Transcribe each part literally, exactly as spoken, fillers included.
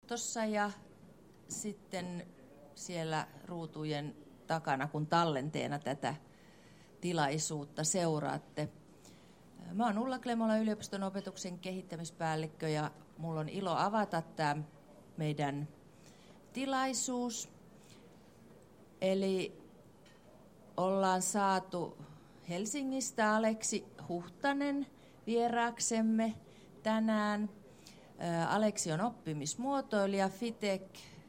yliopistossa ja sitten siellä ruutujen takana, kun tallenteena tätä tilaisuutta seuraatte. Mä oon Ulla Klemola, yliopiston opetuksen kehittämispäällikkö, ja mulla on ilo avata tämä meidän tilaisuus. Eli ollaan saatu Helsingistä Aleksi Huhtanen vieraaksemme tänään. Aleksi on oppimismuotoilija Fitek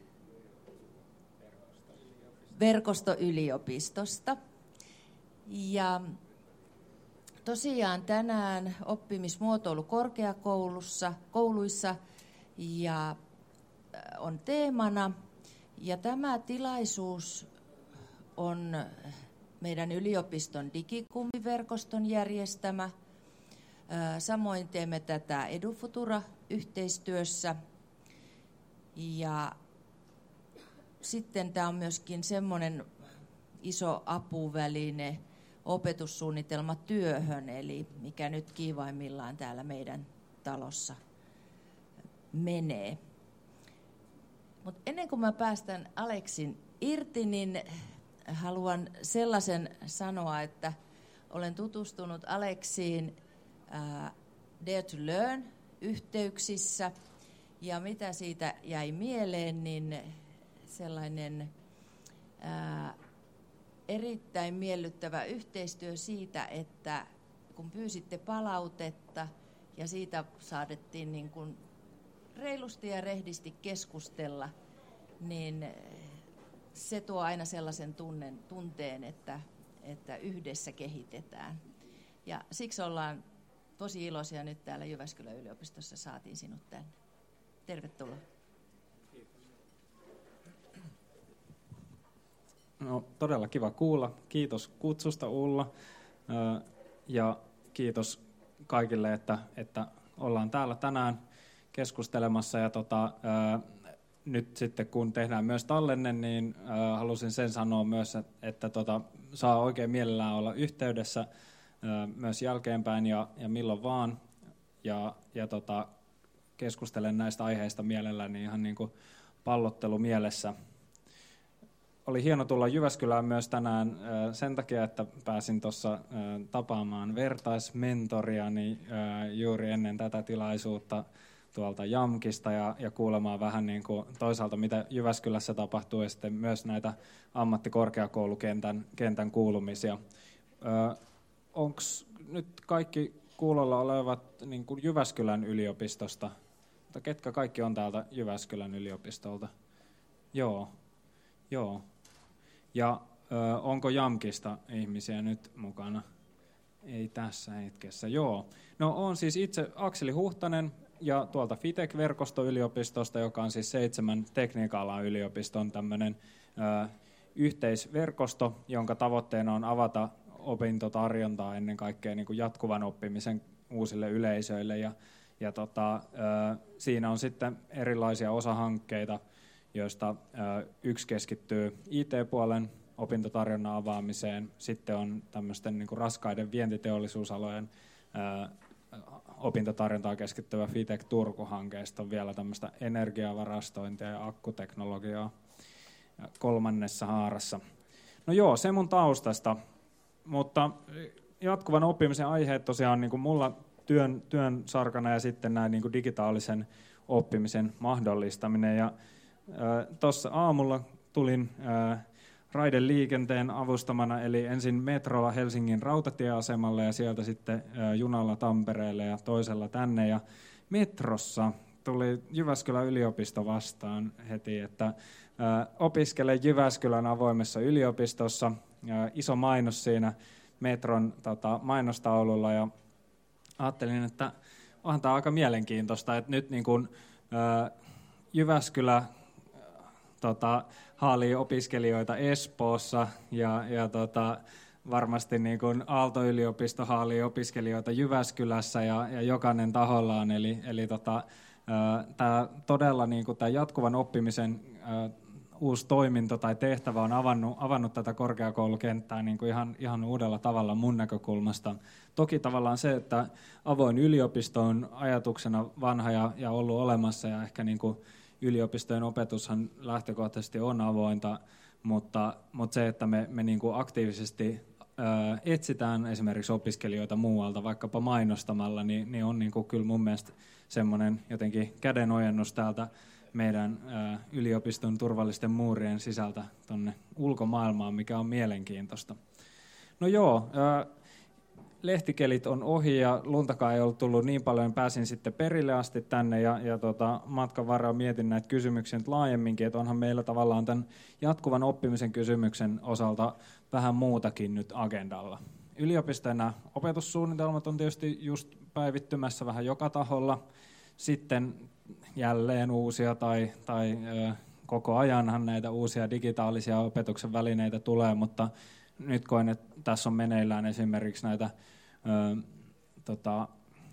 verkostoyliopistosta. Ja tosiaan tänään oppimismuotoilu korkeakoulussa, kouluissa ja on teemana. Ja tämä tilaisuus on meidän yliopiston digikummiverkoston järjestämä. Samoin teemme tätä EduFutura-yhteistyössä. Ja sitten tämä on myöskin semmoinen iso apuväline opetussuunnitelmatyöhön, eli mikä nyt kiivaimmillaan täällä meidän talossa menee. Mutta ennen kuin mä päästän Aleksin irti, niin haluan sellaisen sanoa, että olen tutustunut Aleksiin uh, Dare to Learn-yhteyksissä, ja mitä siitä jäi mieleen, niin sellainen uh, erittäin miellyttävä yhteistyö siitä, että kun pyysitte palautetta ja siitä saadettiin niin kuin reilusti ja rehdisti keskustella, niin se tuo aina sellaisen tunnen, tunteen, että, että yhdessä kehitetään. Ja siksi ollaan tosi iloisia nyt täällä Jyväskylän yliopistossa, saatiin sinut tänne. Tervetuloa. No, todella kiva kuulla. Kiitos kutsusta, Ulla. Ja kiitos kaikille, että, että ollaan täällä tänään keskustelemassa. Ja tota, nyt sitten kun tehdään myös tallenne, niin halusin sen sanoa myös, että, että tota, saa oikein mielellään olla yhteydessä myös jälkeenpäin ja, ja milloin vaan. Ja, ja tota, keskustelen näistä aiheista mielelläni ihan niin kuin pallottelu mielessä. Oli hieno tulla Jyväskylään myös tänään sen takia, että pääsin tuossa tapaamaan vertaismentoriani juuri ennen tätä tilaisuutta tuolta JAMKista ja, ja kuulemaan vähän niin kuin toisaalta, mitä Jyväskylässä tapahtuu, ja sitten myös näitä ammattikorkeakoulukentän kentän kuulumisia. Onko nyt kaikki kuulolla olevat niin kuin Jyväskylän yliopistosta? Mutta ketkä kaikki on täältä Jyväskylän yliopistolta? Joo. Joo. Ja ö, onko JAMKista ihmisiä nyt mukana? Ei tässä hetkessä. Joo. No on siis itse Akseli Huhtanen ja tuolta Fitek-verkostoyliopistosta, joka on siis seitsemän tekniikka-alan yliopiston tämmöinen ö, yhteisverkosto, jonka tavoitteena on avata opintotarjontaa ennen kaikkea niin kuin jatkuvan oppimisen uusille yleisöille. Ja, ja tota, ö, siinä on sitten erilaisia osahankkeita, joista yksi keskittyy I T-puolen opintotarjonnan avaamiseen. Sitten on tämmöisten niin kuin raskaiden vientiteollisuusalojen ää, opintotarjontaan keskittyvä Fitek Turku-hankkeesta on vielä tämmöistä energiavarastointia ja akkuteknologiaa ja kolmannessa haarassa. No joo, se mun taustasta, mutta jatkuvan oppimisen aiheet tosiaan niin kuin mulla työn, työn sarkana ja sitten näin niin kuin digitaalisen oppimisen mahdollistaminen. Ja tuossa aamulla tulin ää, raideliikenteen avustamana, eli ensin metrolla Helsingin rautatieasemalle ja sieltä sitten ää, junalla Tampereelle ja toisella tänne. Ja metrossa tuli Jyväskylän yliopisto vastaan heti, että ää, opiskele Jyväskylän avoimessa yliopistossa. Ää, iso mainos siinä metron tota, mainostaululla, ja ajattelin, että onhan tämä aika mielenkiintoista, että nyt niin kun, ää, Jyväskylä Tota, haalii opiskelijoita Espoossa ja, ja tota, varmasti niin kuin Aalto-yliopisto haalii opiskelijoita Jyväskylässä ja, ja jokainen tahollaan. Eli, eli tota, tämä todella niin kuin tämä jatkuvan oppimisen ää, uusi toiminto tai tehtävä on avannut, avannut tätä korkeakoulukenttää niin kuin ihan, ihan uudella tavalla mun näkökulmasta. Toki tavallaan se, että avoin yliopisto on ajatuksena vanha ja, ja ollut olemassa ja ehkä niin kuin yliopistojen opetushan lähtökohtaisesti on avointa, mutta, mutta se, että me, me niin kuin aktiivisesti ää, etsitään esimerkiksi opiskelijoita muualta, vaikkapa mainostamalla, niin, niin on niin kuin kyllä mun mielestä semmoinen jotenkin kädenojennus täältä meidän ää, yliopiston turvallisten muurien sisältä tuonne ulkomaailmaan, mikä on mielenkiintoista. No joo, ää, lehtikelit on ohi ja luntakaan ei ollut tullut niin paljon, pääsin sitten perille asti tänne ja, ja tota, matkan varrella mietin näitä kysymyksiä nyt laajemminkin, että onhan meillä tavallaan tämän jatkuvan oppimisen kysymyksen osalta vähän muutakin nyt agendalla. Yliopistojen opetussuunnitelmat on tietysti just päivittymässä vähän joka taholla, sitten jälleen uusia tai, tai ö, koko ajanhan näitä uusia digitaalisia opetuksen välineitä tulee, mutta nyt koen, että tässä on meneillään esimerkiksi näitä ö, tota,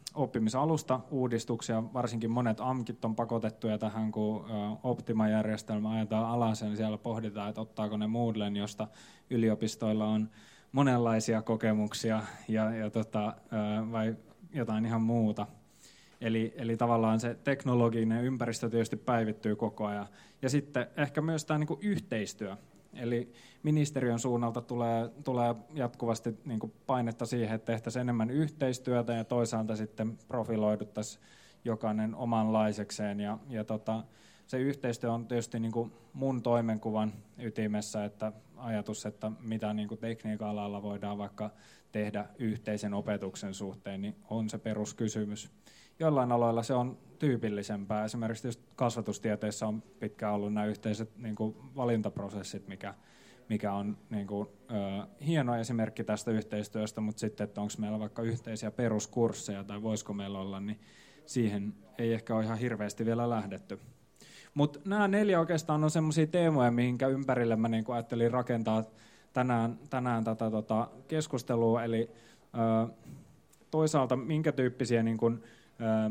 oppimisalusta-uudistuksia, varsinkin monet A M Kit on pakotettuja tähän, kun ö, Optima-järjestelmä ajetaan alas, niin siellä pohditaan, että ottaako ne Moodlen, josta yliopistoilla on monenlaisia kokemuksia ja, ja tota, ö, vai jotain ihan muuta. Eli, eli tavallaan se teknologinen ympäristö tietysti päivittyy koko ajan. Ja sitten ehkä myös tämä niin kuin yhteistyö. Eli ministeriön suunnalta tulee, tulee jatkuvasti niin kuin painetta siihen, että tehtäisiin enemmän yhteistyötä ja toisaalta sitten profiloiduttaisiin jokainen omanlaisekseen. Ja, ja tota, se yhteistyö on tietysti niin kuin mun toimenkuvan ytimessä, että ajatus, että mitä niin kuin tekniikan alalla voidaan vaikka tehdä yhteisen opetuksen suhteen, niin on se peruskysymys. Jollain aloilla se on tyypillisempää. Esimerkiksi kasvatustieteissä on pitkään ollut nämä yhteiset niin kuin valintaprosessit, mikä, mikä on niin kuin, ö, hieno esimerkki tästä yhteistyöstä, mutta sitten, että onko meillä vaikka yhteisiä peruskursseja tai voisiko meillä olla, niin siihen ei ehkä ole ihan hirveästi vielä lähdetty. Mutta nämä neljä oikeastaan on semmoisia teemoja, mihinkä ympärille mä niin kuin ajattelin rakentaa tänään, tänään tätä tota keskustelua. Eli ö, toisaalta minkä tyyppisiä niin kuin, Ö,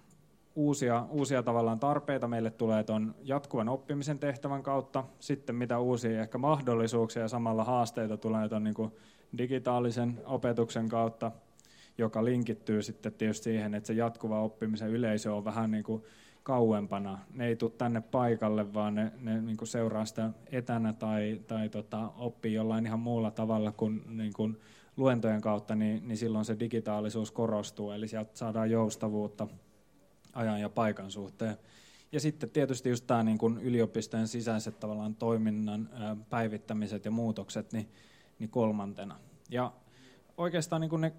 uusia, uusia tavallaan tarpeita meille tulee tuon jatkuvan oppimisen tehtävän kautta, sitten mitä uusia ehkä mahdollisuuksia ja samalla haasteita tulee tuon niin kuin digitaalisen opetuksen kautta, joka linkittyy sitten tietysti siihen, että se jatkuva oppimisen yleisö on vähän niin kuin kauempana. Ne ei tule tänne paikalle, vaan ne, ne niin kuin seuraa sitä etänä tai, tai tota, oppii jollain ihan muulla tavalla kuin, niin kuin luentojen kautta, niin, niin silloin se digitaalisuus korostuu, eli sieltä saadaan joustavuutta ajan ja paikan suhteen. Ja sitten tietysti just tämä niin kuin yliopistojen sisäiset tavallaan toiminnan ää, päivittämiset ja muutokset niin, niin kolmantena. Ja oikeastaan niin kuin ne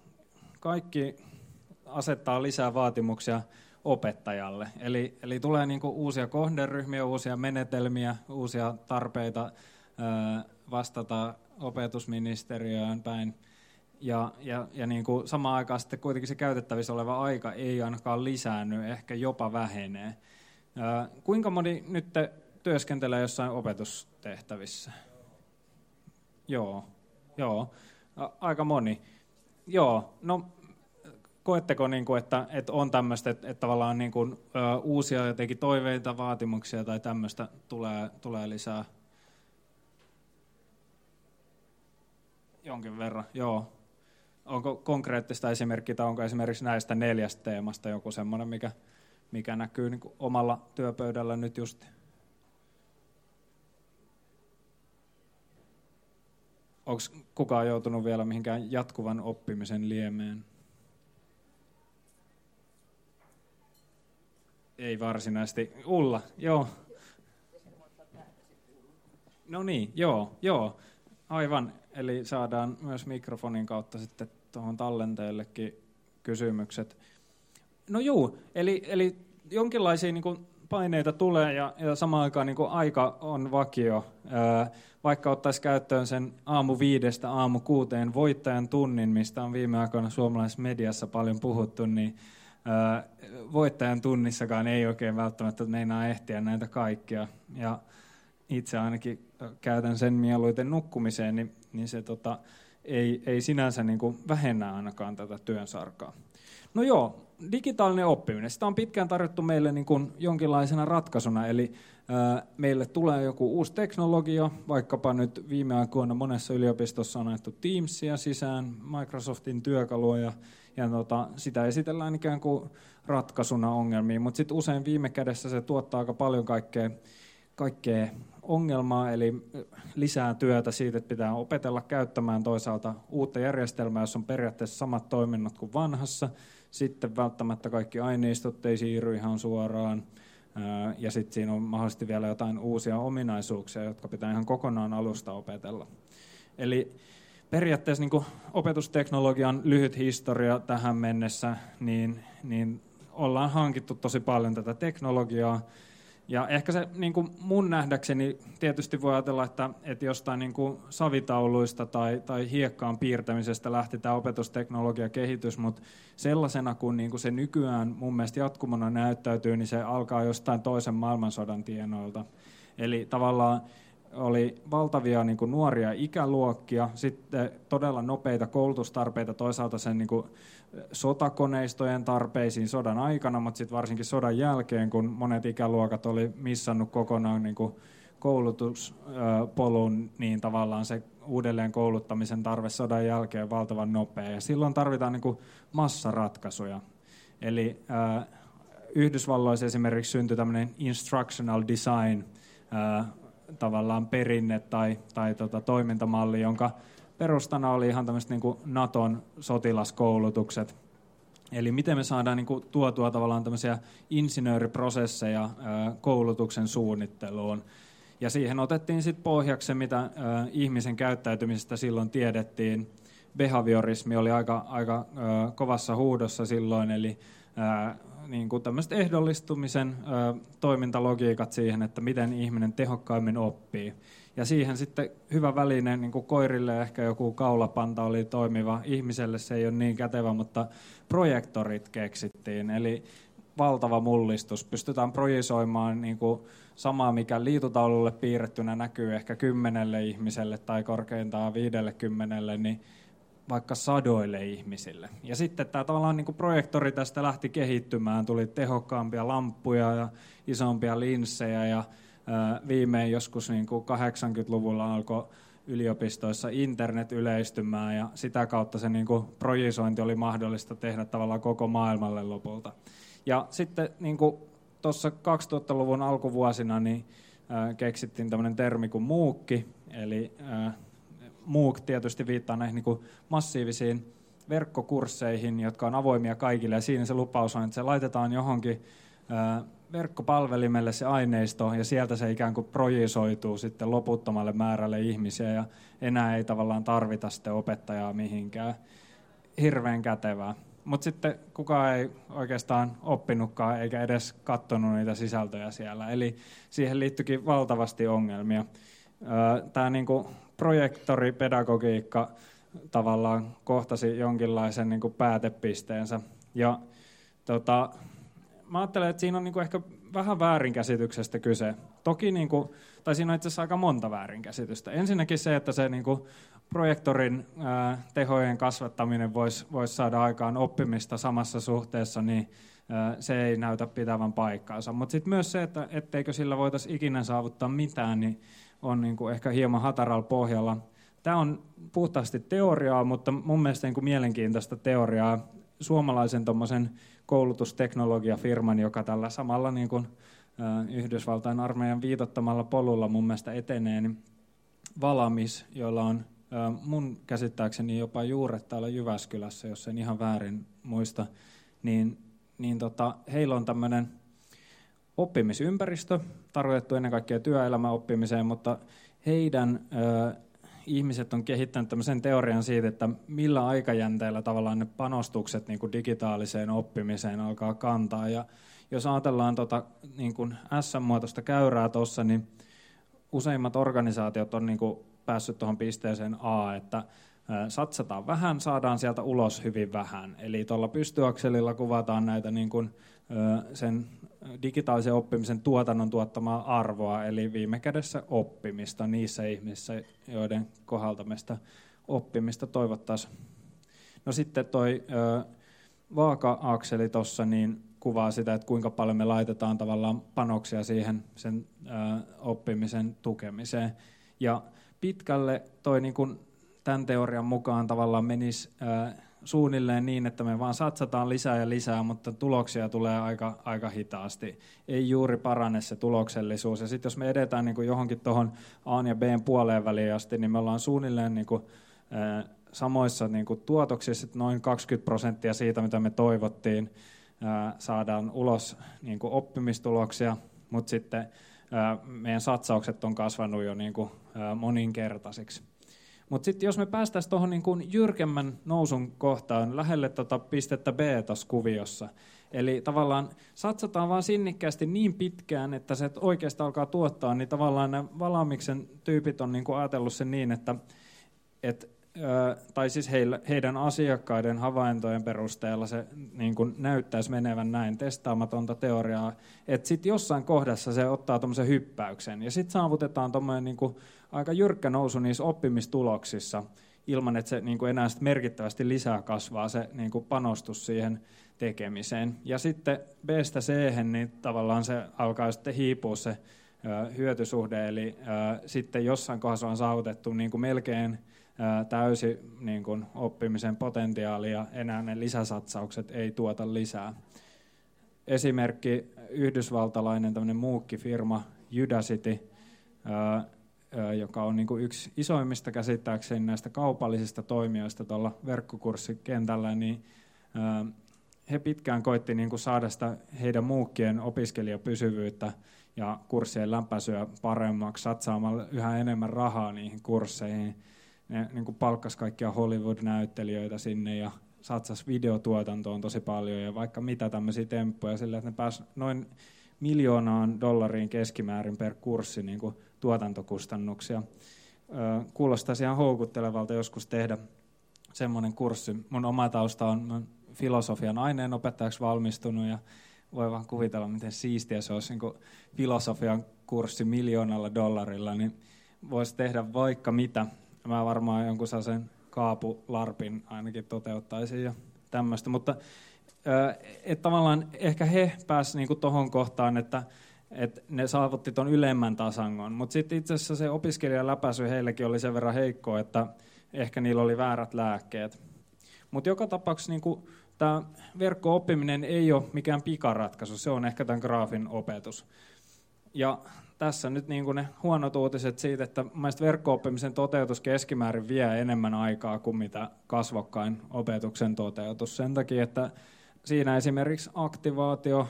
kaikki asettaa lisää vaatimuksia opettajalle. Eli, eli tulee niin kuin uusia kohderyhmiä, uusia menetelmiä, uusia tarpeita ää, vastata opetusministeriöön päin. Ja, ja, ja niin kuin samaan aikaan sitten kuitenkin se käytettävissä oleva aika ei ainakaan lisäänny, ehkä jopa vähenee. Ää, kuinka moni nyt te työskentelee jossain opetustehtävissä? Joo, joo, a, aika moni. Joo, no koetteko, niin kuin, että, että on tämmöistä, että, että tavallaan niin kuin, ä, uusia jotenkin toiveita, vaatimuksia tai tämmöistä tulee, tulee lisää? Jonkin verran, joo. Onko konkreettista esimerkkiä tai onko esimerkiksi näistä neljästä teemasta joku semmoinen, mikä, mikä näkyy niin kuin omalla työpöydällä nyt just? Onko kukaan joutunut vielä mihinkään jatkuvan oppimisen liemeen? Ei varsinaisesti. Ulla, joo. No niin, joo, joo. Aivan. Eli saadaan myös mikrofonin kautta sitten tuohon tallenteellekin kysymykset. No juu, eli, eli jonkinlaisia niin kuin paineita tulee ja, ja samaan aikaan niin kuin aika on vakio. Ää, vaikka ottaisi käyttöön sen aamu viidestä aamu kuuteen voittajan tunnin, mistä on viime aikoina suomalaisessa mediassa paljon puhuttu, niin ää, voittajan tunnissakaan ei oikein välttämättä meinaa ehtiä näitä kaikkia. Ja itse ainakin käytän sen mieluiten nukkumiseen, niin, niin se tota, ei, ei sinänsä niin kuin vähennä ainakaan tätä työnsarkaa. No joo, digitaalinen oppiminen. Sitä on pitkään tarjottu meille niin kuin jonkinlaisena ratkaisuna, eli ää, meille tulee joku uusi teknologia, vaikkapa nyt viime aikoina monessa yliopistossa on ajettu Teamsia sisään, Microsoftin työkaluja, ja tota, sitä esitellään ikään kuin ratkaisuna ongelmiin, mutta sitten usein viime kädessä se tuottaa aika paljon kaikkea, kaikkea ongelmaa, eli lisää työtä siitä, että pitää opetella käyttämään toisaalta uutta järjestelmää, jossa on periaatteessa samat toiminnot kuin vanhassa, sitten välttämättä kaikki aineistot ei siirry ihan suoraan, ja sitten siinä on mahdollisesti vielä jotain uusia ominaisuuksia, jotka pitää ihan kokonaan alusta opetella. Eli periaatteessa niin kuin opetusteknologian lyhyt historia tähän mennessä, niin, niin ollaan hankittu tosi paljon tätä teknologiaa. Ja ehkä se niin kuin mun nähdäkseni tietysti voi ajatella, että, että jostain niin kuin savitauluista tai, tai hiekkaan piirtämisestä lähti tämä opetusteknologiakehitys, mutta sellaisena kun niin kuin se nykyään mun mielestä jatkumona näyttäytyy, niin se alkaa jostain toisen maailmansodan tienoilta. Eli tavallaan oli valtavia niin kuin nuoria ikäluokkia, sitten todella nopeita koulutustarpeita toisaalta sen niin kuin sotakoneistojen tarpeisiin sodan aikana, mutta sitten varsinkin sodan jälkeen, kun monet ikäluokat oli missannut kokonaan niin kuin koulutuspolun, niin tavallaan se uudelleen kouluttamisen tarve sodan jälkeen valtavan nopea. Ja silloin tarvitaan niin kuin massaratkaisuja. Eli äh, Yhdysvalloissa esimerkiksi syntyi tämmöinen instructional design äh, tavallaan perinne tai, tai tota, toimintamalli, jonka perustana oli ihan tämmöiset niin kuin Naton sotilaskoulutukset. Eli miten me saadaan niin kuin tuotua tavallaan tämmöisiä insinööriprosesseja ää, koulutuksen suunnitteluun. Ja siihen otettiin sitten pohjaksi se, mitä ää, ihmisen käyttäytymisestä silloin tiedettiin. Behaviorismi oli aika, aika ää, kovassa huudossa silloin, eli ää, niin kuin tämmöiset ehdollistumisen ää, toimintalogiikat siihen, että miten ihminen tehokkaimmin oppii. Ja siihen sitten hyvä väline, niin kuin koirille ehkä joku kaulapanta oli toimiva, ihmiselle se ei ole niin kätevä, mutta projektorit keksittiin, eli valtava mullistus. Pystytään projisoimaan niin kuin samaa, mikä liitutaululle piirrettynä näkyy ehkä kymmenelle ihmiselle tai korkeintaan viidellekymmenelle, niin vaikka sadoille ihmisille. Ja sitten tämä tavallaan niin kuin projektori tästä lähti kehittymään, tuli tehokkaampia lamppuja ja isompia linssejä ja viimein joskus niin kuin kahdeksankymmentäluvulla alkoi yliopistoissa internet yleistymään ja sitä kautta se niin kuin projisointi oli mahdollista tehdä tavallaan koko maailmalle lopulta. Ja sitten niin kuin tuossa kaksituhattaluvun alkuvuosina niin äh, keksittiin tämmöinen termi kuin muukki, eli äh, MOOC tietysti viittaa näihin niin kuin massiivisiin verkkokursseihin, jotka on avoimia kaikille ja siinä se lupaus on, että se laitetaan johonkin äh, verkkopalvelimelle se aineisto ja sieltä se ikään kuin projisoituu sitten loputtomalle määrälle ihmisiä ja enää ei tavallaan tarvita sitten opettajaa mihinkään. Hirveän kätevää. Mutta sitten kukaan ei oikeastaan oppinutkaan eikä edes katsonut niitä sisältöjä siellä. Eli siihen liittyikin valtavasti ongelmia. Tämä niinku projektoripedagogiikka tavallaan kohtasi jonkinlaisen niinku päätepisteensä. Ja tota, mä ajattelen, että siinä on niinku ehkä vähän väärinkäsityksestä kyse. Toki, niinku, tai siinä on itse asiassa aika monta väärinkäsitystä. Ensinnäkin se, että se niinku projektorin ää, tehojen kasvattaminen voisi vois saada aikaan oppimista samassa suhteessa, niin ää, se ei näytä pitävän paikkaansa. Mutta sitten myös se, että etteikö sillä voitaisiin ikinä saavuttaa mitään, niin on niinku ehkä hieman hataralla pohjalla. Tämä on puhtaasti teoriaa, mutta mun mielestä niinku mielenkiintoista teoriaa. Suomalaisen tommosen koulutusteknologiafirman, joka tällä samalla niin kuin Yhdysvaltain armeijan viitottamalla polulla mun mielestä etenee, niin Valamis, jolla on mun käsittääkseni jopa juuret täällä Jyväskylässä, jos en ihan väärin muista, niin, niin tota, heillä on tämmöinen oppimisympäristö, tarkoitettu ennen kaikkea työelämän oppimiseen, mutta heidän ö, ihmiset on kehittänyt tämmöisen teorian siitä, että millä aikajänteellä tavallaan ne panostukset niin kuin digitaaliseen oppimiseen alkaa kantaa. Ja jos ajatellaan tota, niin kuin S-muotoista käyrää tuossa, niin useimmat organisaatiot on niin kuin päässyt tuohon pisteeseen A, että satsataan vähän, saadaan sieltä ulos hyvin vähän. Eli tuolla pystyakselilla kuvataan näitä niin kuin sen digitaalisen oppimisen tuotannon tuottamaa arvoa, eli viime kädessä oppimista niissä ihmisissä, joiden kohdalta me sitä oppimista toivottaisiin. No sitten toi ö, vaaka-akseli tuossa niin kuvaa sitä, että kuinka paljon me laitetaan tavallaan panoksia siihen sen ö, oppimisen tukemiseen. Ja pitkälle toi niin kun tämän teorian mukaan tavallaan menisi ö, suunnilleen niin, että me vaan satsataan lisää ja lisää, mutta tuloksia tulee aika, aika hitaasti. Ei juuri parane se tuloksellisuus. Ja sitten jos me edetään niin kuin johonkin tuohon A ja B puoleen väliin asti, niin me ollaan suunnilleen niin kuin, äh, samoissa niin kuin tuotoksissa, että noin kaksikymmentä prosenttia siitä, mitä me toivottiin, äh, saadaan ulos niin kuin oppimistuloksia, mutta sitten äh, meidän satsaukset on kasvanut jo niin kuin, äh, moninkertaisiksi. Mutta sitten jos me päästäisiin tuohon niin kuin jyrkemmän nousun kohtaan lähelle tota pistettä B tuossa kuviossa, eli tavallaan satsataan vaan sinnikkäästi niin pitkään, että se oikeastaan alkaa tuottaa, niin tavallaan nämä Valaamiksen tyypit on niin kuin ajatellut sen niin, että et, ö, tai siis heillä, heidän asiakkaiden havaintojen perusteella se niin kuin näyttäisi menevän näin testaamatonta teoriaa, että sitten jossain kohdassa se ottaa tuommoisen hyppäyksen, ja sitten saavutetaan tuommoinen niin kuin aika jyrkkä nousu niissä oppimistuloksissa, ilman että se niin kuin enää merkittävästi lisää kasvaa se niin kuin panostus siihen tekemiseen. Ja sitten B:stä C:hen niin tavallaan se alkaa sitten hiipua se ö, hyötysuhde, eli ö, sitten jossain kohdassa on saavutettu niin kuin melkein ö, täysi niin kuin oppimisen potentiaali, ja enää ne lisäsatsaukset ei tuota lisää. Esimerkki yhdysvaltalainen tämmöinen muukkifirma Udacity, ö, joka on niin kuin yksi isoimmista käsittääkseni näistä kaupallisista toimijoista tuolla verkkokurssikentällä, niin he pitkään koitti niin kuin saada sitä heidän muukkien opiskelijapysyvyyttä ja kurssien läpäisyä paremmaksi satsaamalla yhä enemmän rahaa niihin kursseihin. Ne niin kuin palkkasi kaikkia Hollywood-näyttelijöitä sinne ja satsasi videotuotantoon tosi paljon ja vaikka mitä tämmöisiä temppuja sillä, että ne pääsi noin miljoonaan dollariin keskimäärin per kurssi niin kuin tuotantokustannuksia. Kuulostaisi ihan houkuttelevalta joskus tehdä semmoinen kurssi. Mun oma tausta on filosofian aineenopettajaksi valmistunut ja voi vaan kuvitella, miten siistiä se olisi niin kuin filosofian kurssi miljoonalla dollarilla, niin voisi tehdä vaikka mitä. Mä varmaan jonkun sellaisen kaapularpin ainakin toteuttaisin ja tämmöistä, mutta että tavallaan ehkä he pääsivät niinku tuohon kohtaan, että et ne saavutti tuon ylemmän tasangon, mutta sitten itse asiassa se opiskelijan läpäisy heillekin oli sen verran heikko, että ehkä niillä oli väärät lääkkeet. Mutta joka tapauksessa niinku, tämä verkko-oppiminen ei ole mikään pikaratkaisu, se on ehkä tämän graafin opetus. Ja tässä nyt niinku ne huonot uutiset siitä, että mielestäni verkko-oppimisen toteutus keskimäärin vie enemmän aikaa kuin mitä kasvokkain opetuksen toteutus. Sen takia, että siinä esimerkiksi aktivaatio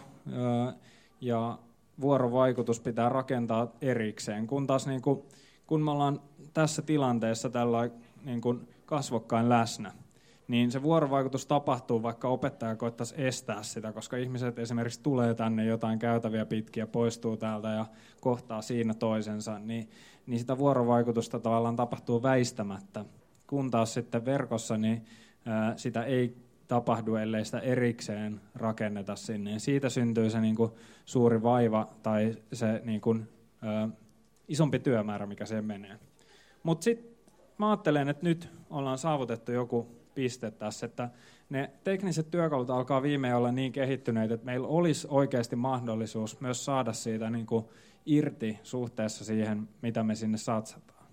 ja vuorovaikutus pitää rakentaa erikseen, kun taas niin kuin, kun me ollaan tässä tilanteessa tällä niin kuin kasvokkain läsnä, niin se vuorovaikutus tapahtuu, vaikka opettaja koettaisi estää sitä, koska ihmiset esimerkiksi tulee tänne jotain käytäviä pitkiä, poistuu täältä ja kohtaa siinä toisensa, niin, niin sitä vuorovaikutusta tavallaan tapahtuu väistämättä. Kun taas sitten verkossa, niin ää, sitä ei tapahdu, ellei sitä erikseen rakenneta sinne. Ja siitä syntyy se niin kuin suuri vaiva tai se niin kuin, ää, isompi työmäärä, mikä siihen menee. Mutta sitten mä ajattelen, että nyt ollaan saavutettu joku piste tässä, että ne tekniset työkalut alkaa viimein olla niin kehittyneitä, että meillä olisi oikeasti mahdollisuus myös saada siitä niin kuin irti suhteessa siihen, mitä me sinne satsataan.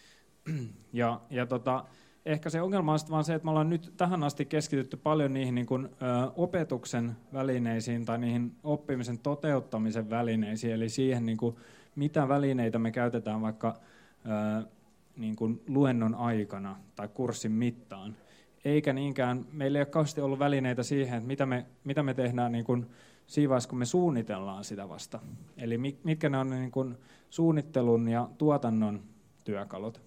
Ja, ja tota, ehkä se ongelma on vaan se, että me ollaan nyt tähän asti keskitytty paljon niihin niin kuin, ö, opetuksen välineisiin tai niihin oppimisen toteuttamisen välineisiin, eli siihen, niin kuin, mitä välineitä me käytetään vaikka ö, niin kuin luennon aikana tai kurssin mittaan. Eikä niinkään, meillä ei ole kauheasti ollut välineitä siihen, että mitä me, mitä me tehdään niin kuin siinä vaiheessa, kun me suunnitellaan sitä vasta. Eli mitkä ne on niin kuin suunnittelun ja tuotannon työkalut.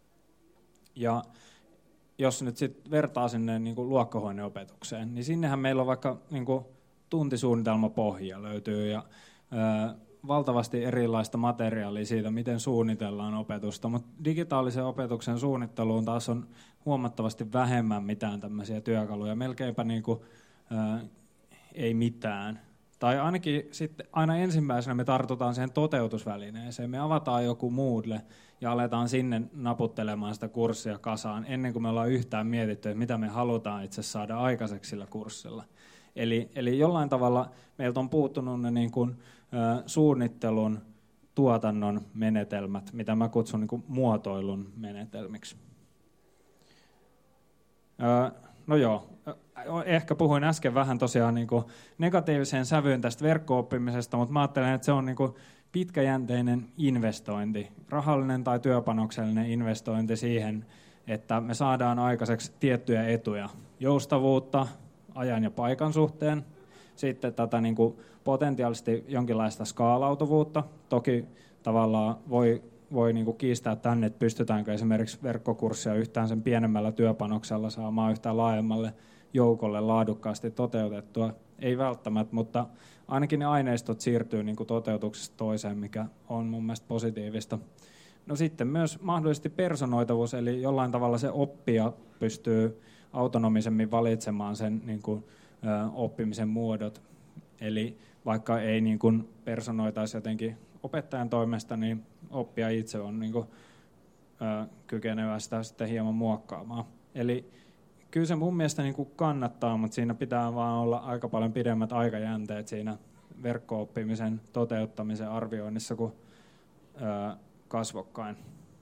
Ja jos nyt sitten vertaa sinne niin kuin luokkahuoneopetukseen, niin sinnehän meillä on vaikka niin kuin tuntisuunnitelmapohja löytyy ja ö, valtavasti erilaista materiaalia siitä, miten suunnitellaan opetusta, mutta digitaalisen opetuksen suunnitteluun taas on huomattavasti vähemmän mitään tämmöisiä työkaluja, melkeinpä niin kuin, ää, ei mitään. Tai ainakin sitten aina ensimmäisenä me tartutaan siihen toteutusvälineeseen, me avataan joku Moodle ja aletaan sinne naputtelemaan sitä kurssia kasaan, ennen kuin me ollaan yhtään mietitty, että mitä me halutaan itse saada aikaiseksi sillä kurssilla. Eli, eli jollain tavalla meiltä on puuttunut ne niin kuin, ä, suunnittelun, tuotannon menetelmät, mitä mä kutsun niin kuin muotoilun menetelmiksi. Ä, no joo, ehkä puhuin äsken vähän tosiaan niin kuin negatiiviseen sävyyn tästä verkko-oppimisesta, mutta mä ajattelen, että se on niin kuin pitkäjänteinen investointi, rahallinen tai työpanoksellinen investointi siihen, että me saadaan aikaiseksi tiettyjä etuja, joustavuutta ajan ja paikan suhteen, sitten tätä niin kuin potentiaalisesti jonkinlaista skaalautuvuutta. Toki tavallaan voi, voi niin kuin kiistää tänne, että pystytäänkö esimerkiksi verkkokurssia yhtään sen pienemmällä työpanoksella saamaan yhtään laajemmalle joukolle laadukkaasti toteutettua. Ei välttämättä, mutta ainakin ne aineistot siirtyy niin kuin toteutuksesta toiseen, mikä on mun mielestä positiivista. No sitten myös mahdollisesti personoitavuus, eli jollain tavalla se oppija pystyy autonomisemmin valitsemaan sen niin kuin, ö, oppimisen muodot. Eli vaikka ei niin kuin personoitaisi jotenkin opettajan toimesta, niin oppija itse on niin kuin, ö, kykenevä sitä sitten hieman muokkaamaan. Eli kyllä se mun mielestä niin kuin kannattaa, mutta siinä pitää vaan olla aika paljon pidemmät aikajänteet siinä verkko-oppimisen toteuttamisen arvioinnissa kuin ö, kasvokkain.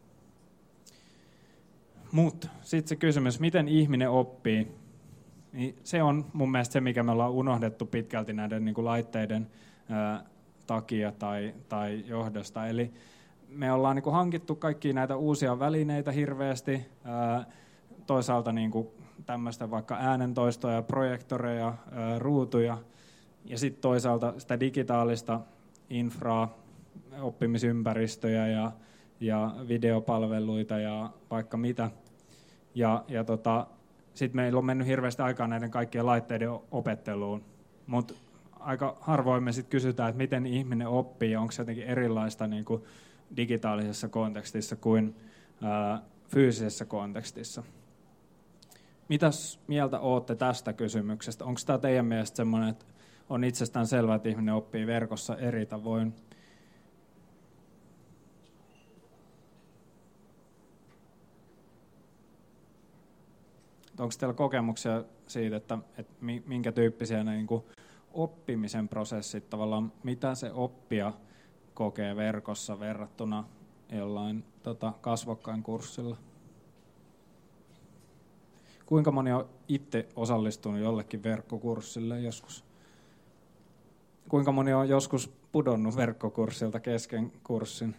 Mutta sitten se kysymys, miten ihminen oppii, niin se on mun mielestä se, mikä me ollaan unohdettu pitkälti näiden niin kuin laitteiden ää, takia tai, tai johdosta. Eli me ollaan niin kuin hankittu kaikkia näitä uusia välineitä hirveästi, ää, toisaalta niin kuin tämmöistä vaikka äänentoistoja, projektoreja, ää, ruutuja, ja sitten toisaalta sitä digitaalista infraa, oppimisympäristöjä ja, ja videopalveluita ja vaikka mitä. Ja, ja tota, sitten meillä on mennyt hirveästi aikaa näiden kaikkien laitteiden opetteluun, mutta aika harvoin me sitten kysytään, että miten ihminen oppii, onko se jotenkin erilaista niin kuin digitaalisessa kontekstissa kuin ää, fyysisessä kontekstissa. Mitäs mieltä olette tästä kysymyksestä? Onko tämä teidän mielestä semmoinen, että on itsestään selvää, että ihminen oppii verkossa eri tavoin? Onko teillä kokemuksia siitä, että, että minkä tyyppisiä ne niin kuin oppimisen prosessit, tavallaan mitä se oppija kokee verkossa verrattuna jollain tota, kasvokkain kurssilla? Kuinka moni on itse osallistunut jollekin verkkokurssille joskus? Kuinka moni on joskus pudonnut verkkokurssilta kesken kurssin?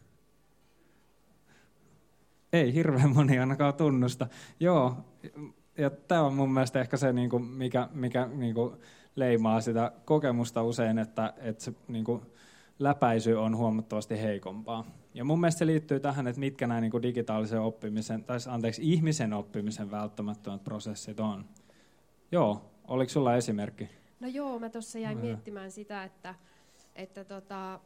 Ei hirveän moni ainakaan tunnusta. Joo, ja tämä on mun mielestä ehkä se, mikä, mikä leimaa sitä kokemusta usein, että, että se läpäisy on huomattavasti heikompaa. Ja mun mielestä se liittyy tähän, että mitkä nämä digitaalisen oppimisen, tai anteeksi, ihmisen oppimisen välttämättömät prosessit on. Joo, oliko sulla esimerkki? No joo, mä tuossa jäin miettimään sitä, että, että tota,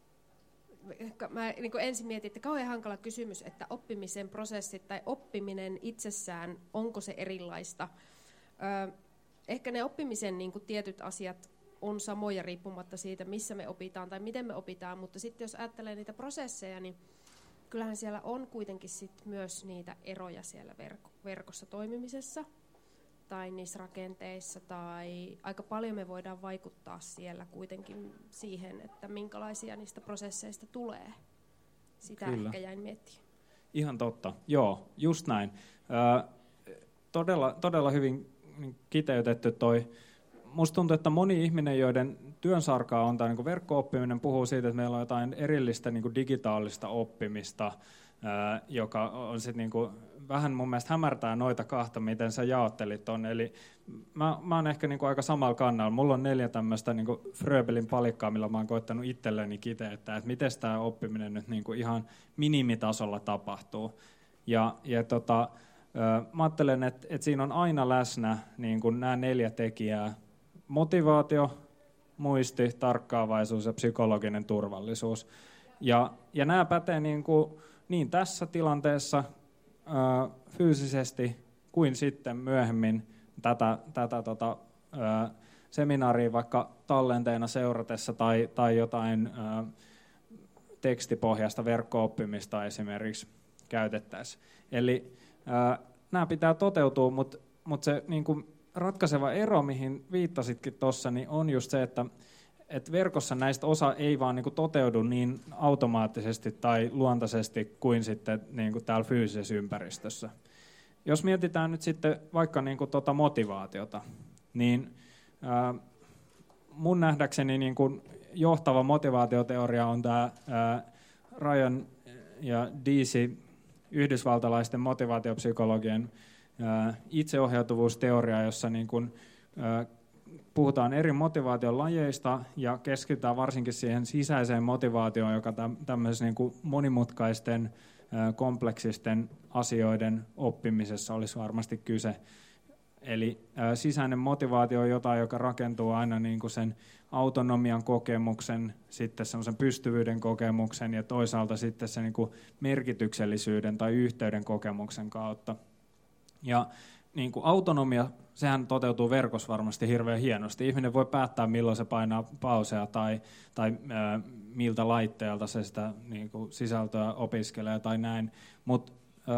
mä niin kuin ensin mietin, että kauhean hankala kysymys, että oppimisen prosessit tai oppiminen itsessään, onko se erilaista? Ö, ehkä ne oppimisen niin kuin tietyt asiat on samoja riippumatta siitä, missä me opitaan tai miten me opitaan, mutta sitten jos ajattelee niitä prosesseja, niin kyllähän siellä on kuitenkin sit myös niitä eroja siellä verko- verkossa toimimisessa tai niissä rakenteissa, tai aika paljon me voidaan vaikuttaa siellä kuitenkin siihen, että minkälaisia niistä prosesseista tulee. Sitä Kyllä. ehkä jäin miettimään. Ihan totta, joo, just näin. Ö, todella, todella hyvin kiteytetty toi. Musta tuntuu, että moni ihminen, joiden työnsarkaa on tämä niin verkko-oppiminen, puhuu siitä, että meillä on jotain erillistä niin digitaalista oppimista, ää, joka on sit niin vähän mun mielestä hämärtää noita kahta, miten sä jaottelit ton. Eli mä, mä oon ehkä niin aika samalla kannalla. Mulla on neljä tämmöistä niin Fröbelin palikkaa, millä mä oon koittanut itselleni kiteyttää, että miten tämä oppiminen nyt niin ihan minimitasolla tapahtuu. Ja, ja tota, mä ajattelen, että, että siinä on aina läsnä niin kuin nämä neljä tekijää. Motivaatio, muisti, tarkkaavaisuus ja psykologinen turvallisuus. Ja, ja nämä pätee niin, kuin, niin tässä tilanteessa ää, fyysisesti kuin sitten myöhemmin tätä, tätä tota, ää, seminaaria vaikka tallenteena seuratessa tai, tai jotain ää, tekstipohjaista verkko-oppimista esimerkiksi käytettäisiin. Eli ää, nämä pitää toteutua, mutta mut se niin kuin ratkaiseva ero, mihin viittasitkin tuossa, niin on just se, että et verkossa näistä osa ei vaan niinku toteudu niin automaattisesti tai luontaisesti kuin sitten niinku täällä fyysisessä ympäristössä. Jos mietitään nyt sitten vaikka niin kuin tuota motivaatiota, niin ää, mun nähdäkseni niin kuin johtava motivaatioteoria on tämä ää, Ryan ja Deasy, yhdysvaltalaisten motivaatiopsykologien ää, itseohjautuvuusteoria, jossa niin kuin, ää, puhutaan eri motivaation lajeista ja keskitytään varsinkin siihen sisäiseen motivaatioon, joka tämmöisessä niin kuin monimutkaisten, ää, kompleksisten asioiden oppimisessa olisi varmasti kyse. Eli ää, sisäinen motivaatio on jotain, joka rakentuu aina niin kuin sen autonomian kokemuksen, sitten semmoisen pystyvyyden kokemuksen ja toisaalta sitten se niin kuin merkityksellisyyden tai yhteyden kokemuksen kautta. Ja niin kuin autonomia, sehän toteutuu verkossa varmasti hirveän hienosti. Ihminen voi päättää, milloin se painaa pausea tai, tai ää, miltä laitteelta se sitä niin kuin sisältöä opiskelee tai näin. Mutta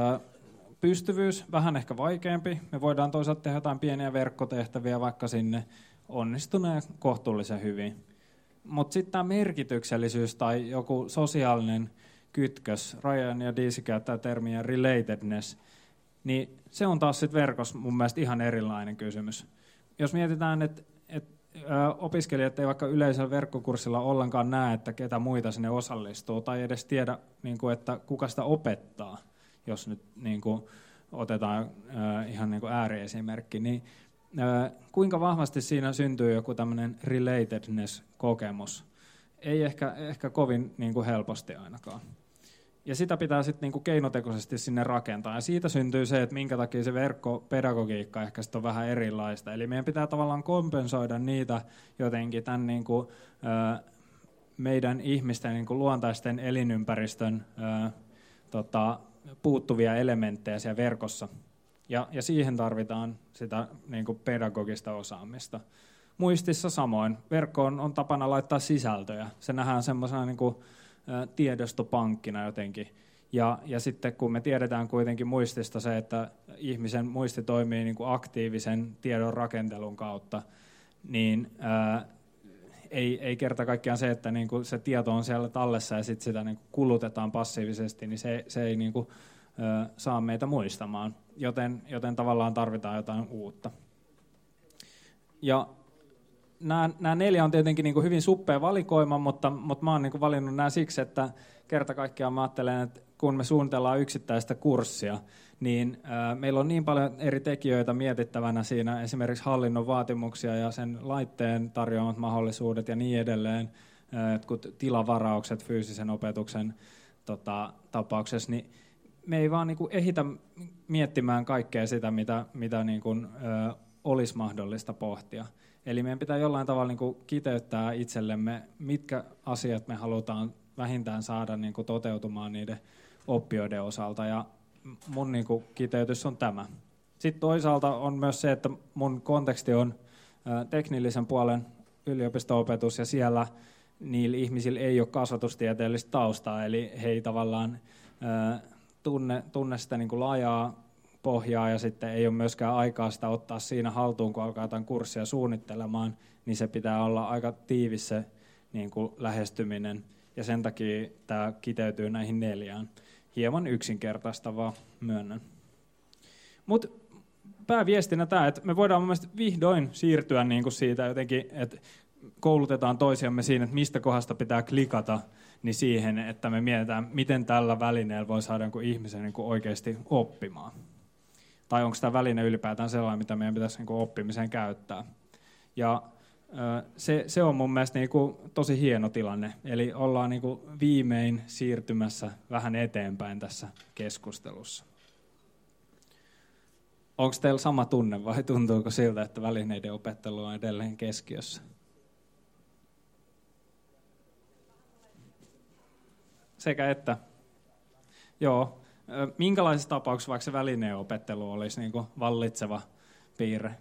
pystyvyys, vähän ehkä vaikeampi. Me voidaan toisaalta tehdä jotain pieniä verkkotehtäviä vaikka sinne onnistuneen kohtuullisen hyvin. Mutta sitten tämä merkityksellisyys tai joku sosiaalinen kytkös, Ryan ja Deasy käyttää termiä relatedness, niin se on taas sitten verkossa mun mielestä ihan erilainen kysymys. Jos mietitään, että et, opiskelijat ei vaikka yleisellä verkkokurssilla ollenkaan näe, että ketä muita sinne osallistuu, tai edes tiedä, niin kuin, että kuka sitä opettaa, jos nyt niin kuin, otetaan äh, ihan niin kuin ääriesimerkki, niin äh, kuinka vahvasti siinä syntyy joku tämmöinen relatedness-kokemus? Ei ehkä, ehkä kovin niin kuin helposti ainakaan. Ja sitä pitää sitten niin kuin keinotekoisesti sinne rakentaa. Ja siitä syntyy se, että minkä takia se verkkopedagogiikka ehkä sitten on vähän erilaista. Eli meidän pitää tavallaan kompensoida niitä jotenkin tämän niin kuin, äh, meidän ihmisten niin kuin luontaisten elinympäristön äh, tota, puuttuvia elementtejä siellä verkossa. Ja, ja siihen tarvitaan sitä niin kuin pedagogista osaamista. Muistissa samoin. Verkkoon on tapana laittaa sisältöjä. Se nähdään semmoisena niin kuin ä, tiedostopankkina jotenkin. Ja, ja sitten kun me tiedetään kuitenkin muistista se, että ihmisen muisti toimii niin kuin aktiivisen tiedon rakentelun kautta, niin ä, Ei, ei kerta kaikkiaan se, että niinku se tieto on siellä tallessa ja sit sitä niinku kulutetaan passiivisesti, niin se, se ei niinku, ö, saa meitä muistamaan, joten, joten tavallaan tarvitaan jotain uutta. Ja nämä neljä on tietenkin niinku hyvin suppea valikoima, mutta, mutta mä oon niinku valinnut nämä siksi, että kerta kaikkiaan mä ajattelen, että kun me suunnitellaan yksittäistä kurssia, niin ää, meillä on niin paljon eri tekijöitä mietittävänä siinä, esimerkiksi hallinnon vaatimuksia ja sen laitteen tarjoamat mahdollisuudet ja niin edelleen, ää, jotkut tilavaraukset fyysisen opetuksen tota, tapauksessa, niin me ei vaan niinku ehitä miettimään kaikkea sitä, mitä, mitä niinku, ää, olisi mahdollista pohtia. Eli meidän pitää jollain tavalla niinku kiteyttää itsellemme, mitkä asiat me halutaan vähintään saada niinku toteutumaan niiden oppijoiden osalta, ja mun niinku kiteytys on tämä. Sitten toisaalta on myös se, että mun konteksti on ä, teknillisen puolen yliopisto-opetus, ja siellä niillä ihmisillä ei ole kasvatustieteellistä taustaa, eli he ei tavallaan ä, tunne, tunne sitä niinku laajaa pohjaa, ja sitten ei ole myöskään aikaa sitä ottaa siinä haltuun, kun alkaa tämän kurssia suunnittelemaan, niin se pitää olla aika tiivis se niinku lähestyminen, ja sen takia tämä kiteytyy näihin neljään. Hieman yksinkertaistavaa, myönnän. Mutta pääviestinä tämä, että me voidaan mielestäni vihdoin siirtyä niinku siitä jotenkin, että koulutetaan toisiamme siinä, että mistä kohdasta pitää klikata, niin siihen, että me mietitään, miten tällä välineellä voi saada niinku ihmisen niinku oikeasti oppimaan. Tai onko tämä väline ylipäätään sellainen, mitä meidän pitäisi niinku oppimiseen käyttää. Ja Se, se on mun mielestä niinku tosi hieno tilanne. Eli ollaan niinku viimein siirtymässä vähän eteenpäin tässä keskustelussa. Onko teillä sama tunne vai tuntuuko siltä, että välineiden opettelu on edelleen keskiössä? Sekä että. Joo. Minkälaisessa tapauksessa vaikka se välineen opettelu olisi niinku vallitseva piirre?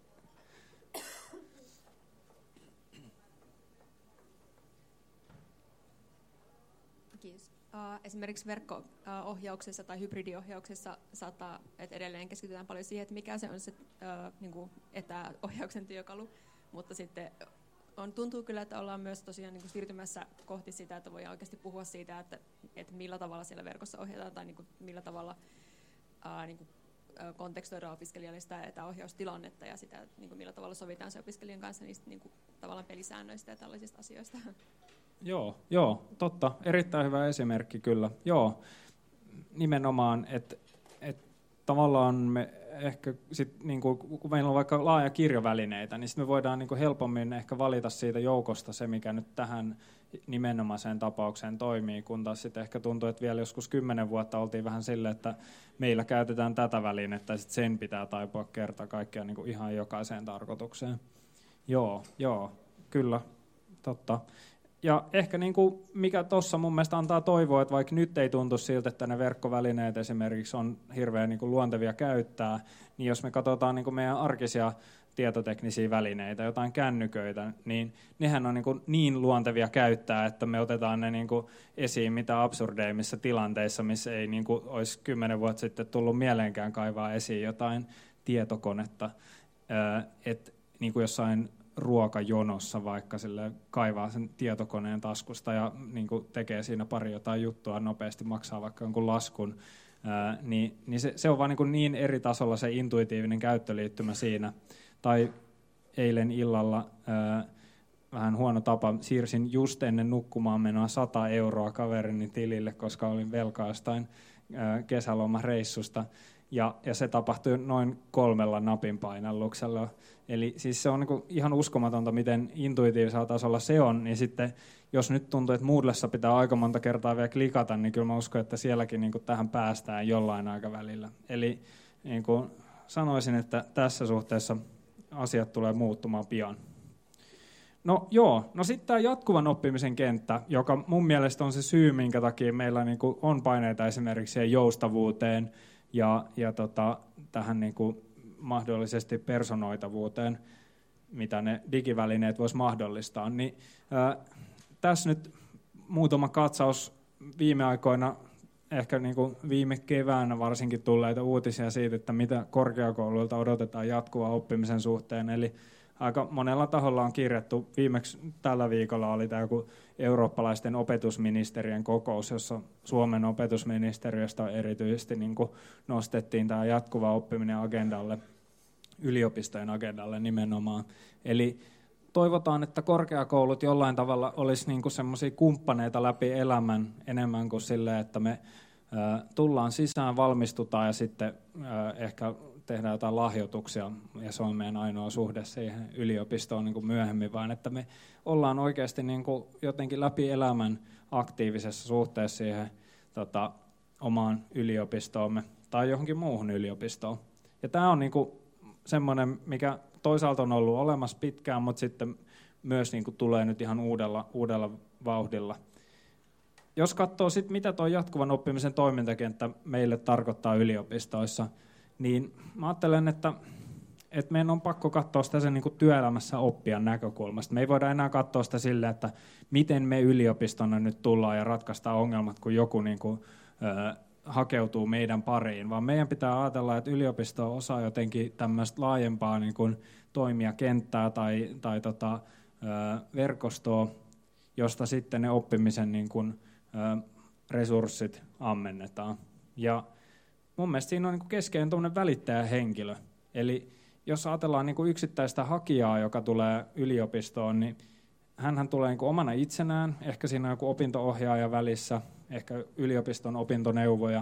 Esimerkiksi verkko-ohjauksessa tai hybridiohjauksessa saattaa, että edelleen keskitytään paljon siihen, että mikä se on se äh, niin kuin etäohjauksen työkalu, mutta sitten on, tuntuu kyllä, että ollaan myös tosiaan niin kuin siirtymässä kohti sitä, että voidaan oikeasti puhua siitä, että, että millä tavalla siellä verkossa ohjataan tai niin kuin millä tavalla äh, niin kuin kontekstoidaan opiskelijalle sitä etäohjaustilannetta ja sitä, niin kuin millä tavalla sovitaan se opiskelijan kanssa niistä niin kuin, tavallaan pelisäännöistä ja tällaisista asioista. Joo, joo, totta. Erittäin hyvä esimerkki kyllä. Joo, nimenomaan, että et tavallaan me ehkä sit, niin kuin, kun meillä on vaikka laaja kirjovälineitä, niin sit me voidaan niin kuin helpommin ehkä valita siitä joukosta se, mikä nyt tähän nimenomaiseen tapaukseen toimii, kun taas sitten ehkä tuntuu, että vielä joskus kymmenen vuotta oltiin vähän sille, että meillä käytetään tätä välinettä ja sit sen pitää taipua kerta kaikkiaan niin kuin ihan jokaiseen tarkoitukseen. Joo, joo, kyllä, totta. Ja ehkä niin kuin mikä tuossa mun mielestä antaa toivoa, että vaikka nyt ei tuntu siltä, että ne verkkovälineet esimerkiksi on hirveän niin kuin luontevia käyttää, niin jos me katsotaan niin kuin meidän arkisia tietoteknisiä välineitä, jotain kännyköitä, niin nehän on niin, kuin niin luontevia käyttää, että me otetaan ne niin kuin esiin mitä absurdeimmissa tilanteissa, missä ei niin kuin olisi kymmenen vuotta sitten tullut mieleenkään kaivaa esiin jotain tietokonetta, että niin kuin jossain ruokajonossa vaikka sille kaivaa sen tietokoneen taskusta ja niin kuin tekee siinä pari jotain juttua nopeasti, maksaa vaikka jonkun laskun, ää, niin, niin se, se on vaan niin, kuin niin eri tasolla se intuitiivinen käyttöliittymä siinä. Tai eilen illalla ää, vähän huono tapa, siirsin just ennen nukkumaan menoa sata euroa kaverini tilille, koska olin velkaa jostain ää, kesälomareissusta. Ja, ja se tapahtui noin kolmella napin painalluksella. Eli siis se on niinku ihan uskomatonta, miten intuitiivisella tasolla se on. Niin sitten, jos nyt tuntuu, että Moodlessa pitää aika monta kertaa vielä klikata, niin kyllä mä uskon, että sielläkin niinku tähän päästään jollain aikavälillä. Eli niinku sanoisin, että tässä suhteessa asiat tulee muuttumaan pian. No joo, no sitten tämä jatkuvan oppimisen kenttä, joka mun mielestä on se syy, minkä takia meillä niinku on paineita esimerkiksi siihen joustavuuteen, ja, ja tota, tähän niin kuin mahdollisesti personoitavuuteen, mitä ne digivälineet vois mahdollistaa. Niin, ää, tässä nyt muutama katsaus viime aikoina, ehkä niin kuin viime keväänä varsinkin tulleita uutisia siitä, että mitä korkeakouluilta odotetaan jatkuvan oppimisen suhteen. Eli aika monella taholla on kirjattu, viimeksi tällä viikolla oli tämä joku eurooppalaisten opetusministerien kokous, jossa Suomen opetusministeriöstä erityisesti niin kuin nostettiin tämä jatkuva oppiminen agendalle, yliopistojen agendalle nimenomaan. Eli toivotaan, että korkeakoulut jollain tavalla olisi niin kuin semmoisia kumppaneita läpi elämän enemmän kuin silleen, että me ä, tullaan sisään, valmistutaan ja sitten ä, ehkä tehdään jotain lahjoituksia, ja se on meidän ainoa suhde siihen yliopistoon niin kuin myöhemmin, vaan että me ollaan oikeasti niin kuin jotenkin läpi elämän aktiivisessa suhteessa siihen tota, omaan yliopistoomme tai johonkin muuhun yliopistoon. Ja tämä on niin kuin semmoinen, mikä toisaalta on ollut olemassa pitkään, mutta sitten myös niin kuin tulee nyt ihan uudella, uudella vauhdilla. Jos katsoo sitten, mitä tuo jatkuvan oppimisen toimintakenttä meille tarkoittaa yliopistoissa, niin mä ajattelen, että, että meidän on pakko katsoa sitä sen niin kuin työelämässä oppijan näkökulmasta. Me ei voida enää katsoa sitä silleen, että miten me yliopistona nyt tullaan ja ratkaistaan ongelmat, kun joku niin kuin, ö, hakeutuu meidän pariin, vaan meidän pitää ajatella, että yliopisto osaa jotenkin tämmöistä laajempaa niin kuin toimijakenttää tai, tai tota, ö, verkostoa, josta sitten ne oppimisen niin kuin, ö, resurssit ammennetaan. Ja mun mielestä siinä on niin kuin keskeinen tuommoinen välittäjähenkilö. Eli jos ajatellaan niin kuin yksittäistä hakijaa, joka tulee yliopistoon, niin hänhän tulee niin kuin omana itsenään, ehkä siinä on joku opinto-ohjaaja välissä, ehkä yliopiston opintoneuvoja.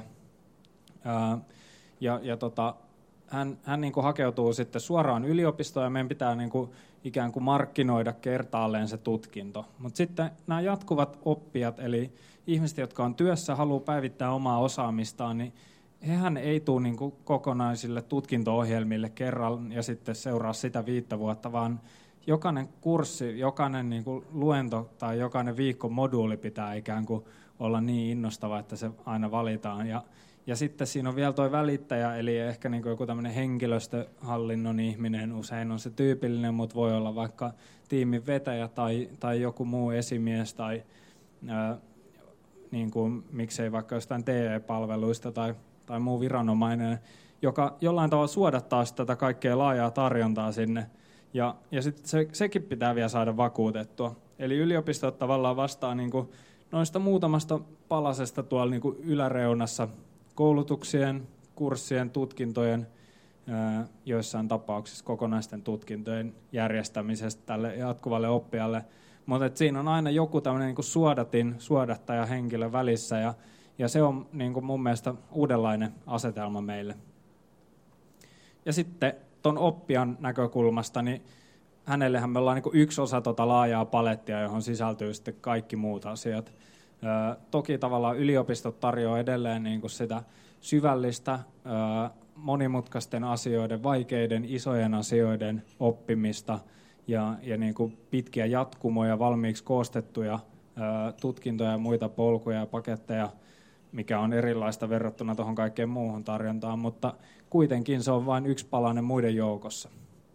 Ää, ja ja tota, hän, hän niin kuin hakeutuu sitten suoraan yliopistoon ja meidän pitää niin kuin ikään kuin markkinoida kertaalleen se tutkinto. Mutta sitten nämä jatkuvat oppijat, eli ihmiset, jotka on työssä, haluaa päivittää omaa osaamistaan, niin hehän ei tule niin kuin kokonaisille tutkinto-ohjelmille kerran ja sitten seuraa sitä viittä vuotta, vaan jokainen kurssi, jokainen niin kuin luento tai jokainen viikko moduuli pitää ikään kuin olla niin innostava, että se aina valitaan. Ja, ja sitten siinä on vielä tuo välittäjä, eli ehkä niin kuin joku tämmöinen henkilöstöhallinnon ihminen, usein on se tyypillinen, mutta voi olla vaikka tiimin vetäjä tai, tai joku muu esimies tai ää, niin kuin, miksei vaikka jostain T E-palveluista tai tai muu viranomainen, joka jollain tavalla suodattaa tätä kaikkea laajaa tarjontaa sinne. Ja, ja sitten se, sekin pitää vielä saada vakuutettua. Eli yliopistot tavallaan vastaa niin kuin noista muutamasta palasesta tuolla niin kuin yläreunassa koulutuksien, kurssien, tutkintojen, joissain tapauksissa kokonaisten tutkintojen järjestämisestä tälle jatkuvalle oppijalle. Mutta siinä on aina joku tämmöinen niin kuin suodatin, suodattaja henkilö välissä, ja, ja se on niin kuin mun mielestä uudenlainen asetelma meille. Ja sitten tuon oppijan näkökulmasta, niin hänellehän me ollaan niin kuin yksi osa tuota laajaa palettia, johon sisältyy sitten kaikki muut asiat. Ö, toki tavallaan yliopistot tarjoaa edelleen niin kuin sitä syvällistä, ö, monimutkaisten asioiden, vaikeiden, isojen asioiden oppimista ja, ja niin kuin pitkiä jatkumoja, valmiiksi koostettuja ö, tutkintoja ja muita polkuja ja paketteja, mikä on erilaista verrattuna tuohon kaikkeen muuhun tarjontaan, mutta kuitenkin se on vain yksi palanen muiden joukossa.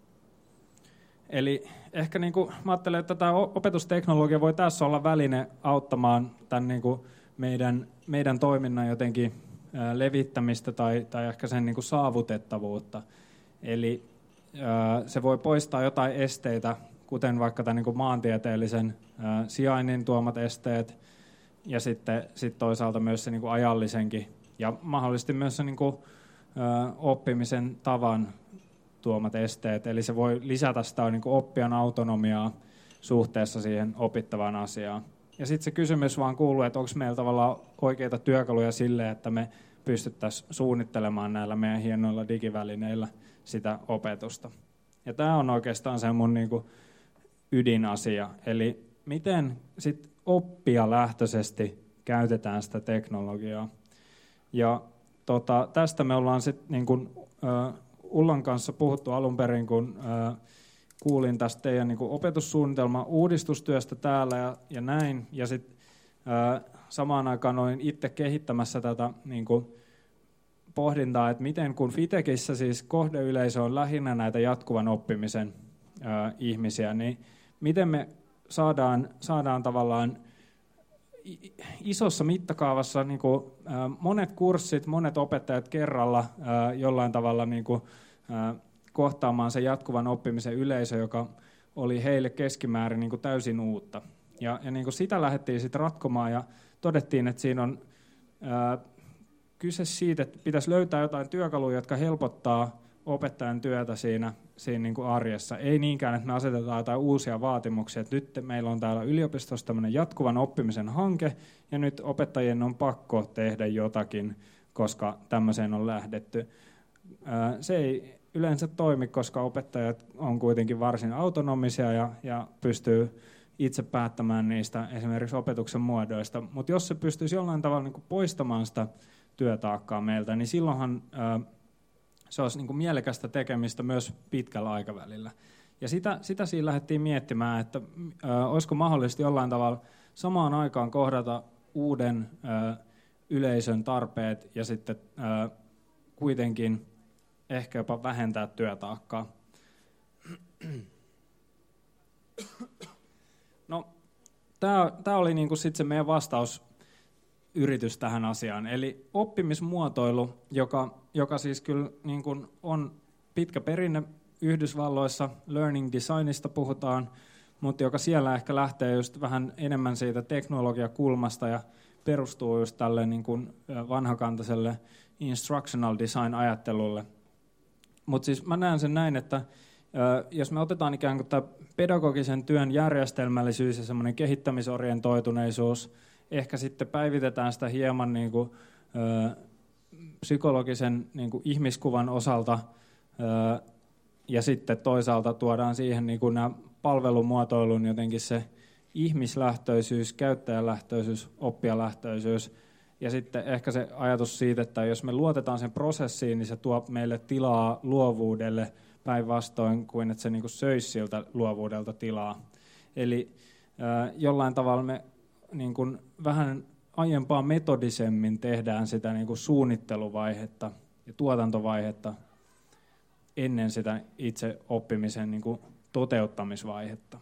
Eli ehkä niin kuin, mä ajattelen, että tämä opetusteknologia voi tässä olla väline auttamaan tämän niin kuin meidän, meidän toiminnan jotenkin ää, levittämistä tai, tai ehkä sen niin kuin saavutettavuutta. Eli ää, se voi poistaa jotain esteitä, kuten vaikka tämän niin kuin maantieteellisen ää, sijainnin tuomat esteet, ja sitten sit toisaalta myös se niin kuin ajallisenkin, ja mahdollisesti myös se niin kuin, ää, oppimisen tavan tuomat esteet. Eli se voi lisätä sitä niin kuin oppijan autonomiaa suhteessa siihen opittavaan asiaan. Ja sitten se kysymys vaan kuuluu, että onko meillä tavallaan oikeita työkaluja sille, että me pystyttäisiin suunnittelemaan näillä meidän hienoilla digivälineillä sitä opetusta. Ja tämä on oikeastaan se mun niin kuin ydinasia. Eli miten sitten oppijalähtöisesti käytetään sitä teknologiaa. Ja tota, tästä me ollaan sitten niin kuin ö, Ullan kanssa puhuttu alun perin, kun ää, kuulin tästä teidän niin kuin opetussuunnitelman uudistustyöstä täällä ja, ja näin. Ja sitten samaan aikaan olin itse kehittämässä tätä niin kuin pohdintaa, että miten kun Fitekissä siis kohdeyleisö on lähinnä näitä jatkuvan oppimisen ää, ihmisiä, niin miten me saadaan, saadaan tavallaan isossa mittakaavassa niin kuin, ä, monet kurssit, monet opettajat kerralla ä, jollain tavalla niin kuin, ä, kohtaamaan sen jatkuvan oppimisen yleisö, joka oli heille keskimäärin niin kuin täysin uutta. Ja, ja niin kuin sitä lähdettiin sitten ratkomaan ja todettiin, että siinä on ä, kyse siitä, että pitäisi löytää jotain työkaluja, jotka helpottaa opettajan työtä siinä, siinä niin kuin arjessa. Ei niinkään, että me asetetaan jotain uusia vaatimuksia, että nyt meillä on täällä yliopistossa tämmöinen jatkuvan oppimisen hanke, ja nyt opettajien on pakko tehdä jotakin, koska tämmöiseen on lähdetty. Se ei yleensä toimi, koska opettajat on kuitenkin varsin autonomisia ja, ja pystyy itse päättämään niistä esimerkiksi opetuksen muodoista. Mutta jos se pystyisi jollain tavalla niin kuin poistamaan sitä työtaakkaa meiltä, niin silloinhan se olisi niin kuin mielekästä tekemistä myös pitkällä aikavälillä. Ja sitä, sitä siinä lähdettiin miettimään, että ö, olisiko mahdollisesti jollain tavalla samaan aikaan kohdata uuden ö, yleisön tarpeet ja sitten ö, kuitenkin ehkä jopa vähentää työtaakkaa. No, tämä oli niin kuin sit se meidän vastaus yritys tähän asiaan. Eli oppimismuotoilu, joka, joka siis kyllä niin kuin on pitkä perinne Yhdysvalloissa, learning designista puhutaan, mutta joka siellä ehkä lähtee just vähän enemmän siitä teknologiakulmasta ja perustuu just tälle niin kuin vanhakantaiselle instructional design-ajattelulle. Mutta siis mä näen sen näin, että jos me otetaan ikään kuin tämä pedagogisen työn järjestelmällisyys ja semmoinen kehittämisorientoituneisuus, ehkä sitten päivitetään sitä hieman niin kuin, ö, psykologisen niin kuin ihmiskuvan osalta ö, ja sitten toisaalta tuodaan siihen niin kuin nämä palvelumuotoilun jotenkin se ihmislähtöisyys, käyttäjälähtöisyys, oppijalähtöisyys ja sitten ehkä se ajatus siitä, että jos me luotetaan sen prosessiin, niin se tuo meille tilaa luovuudelle päinvastoin kuin että se niin kuin söisi siltä luovuudelta tilaa. Eli ö, jollain tavalla me niin kuin vähän aiempaa metodisemmin tehdään sitä niin kuin suunnitteluvaihetta ja tuotantovaihetta ennen sitä itse oppimisen niin kuin toteuttamisvaihetta.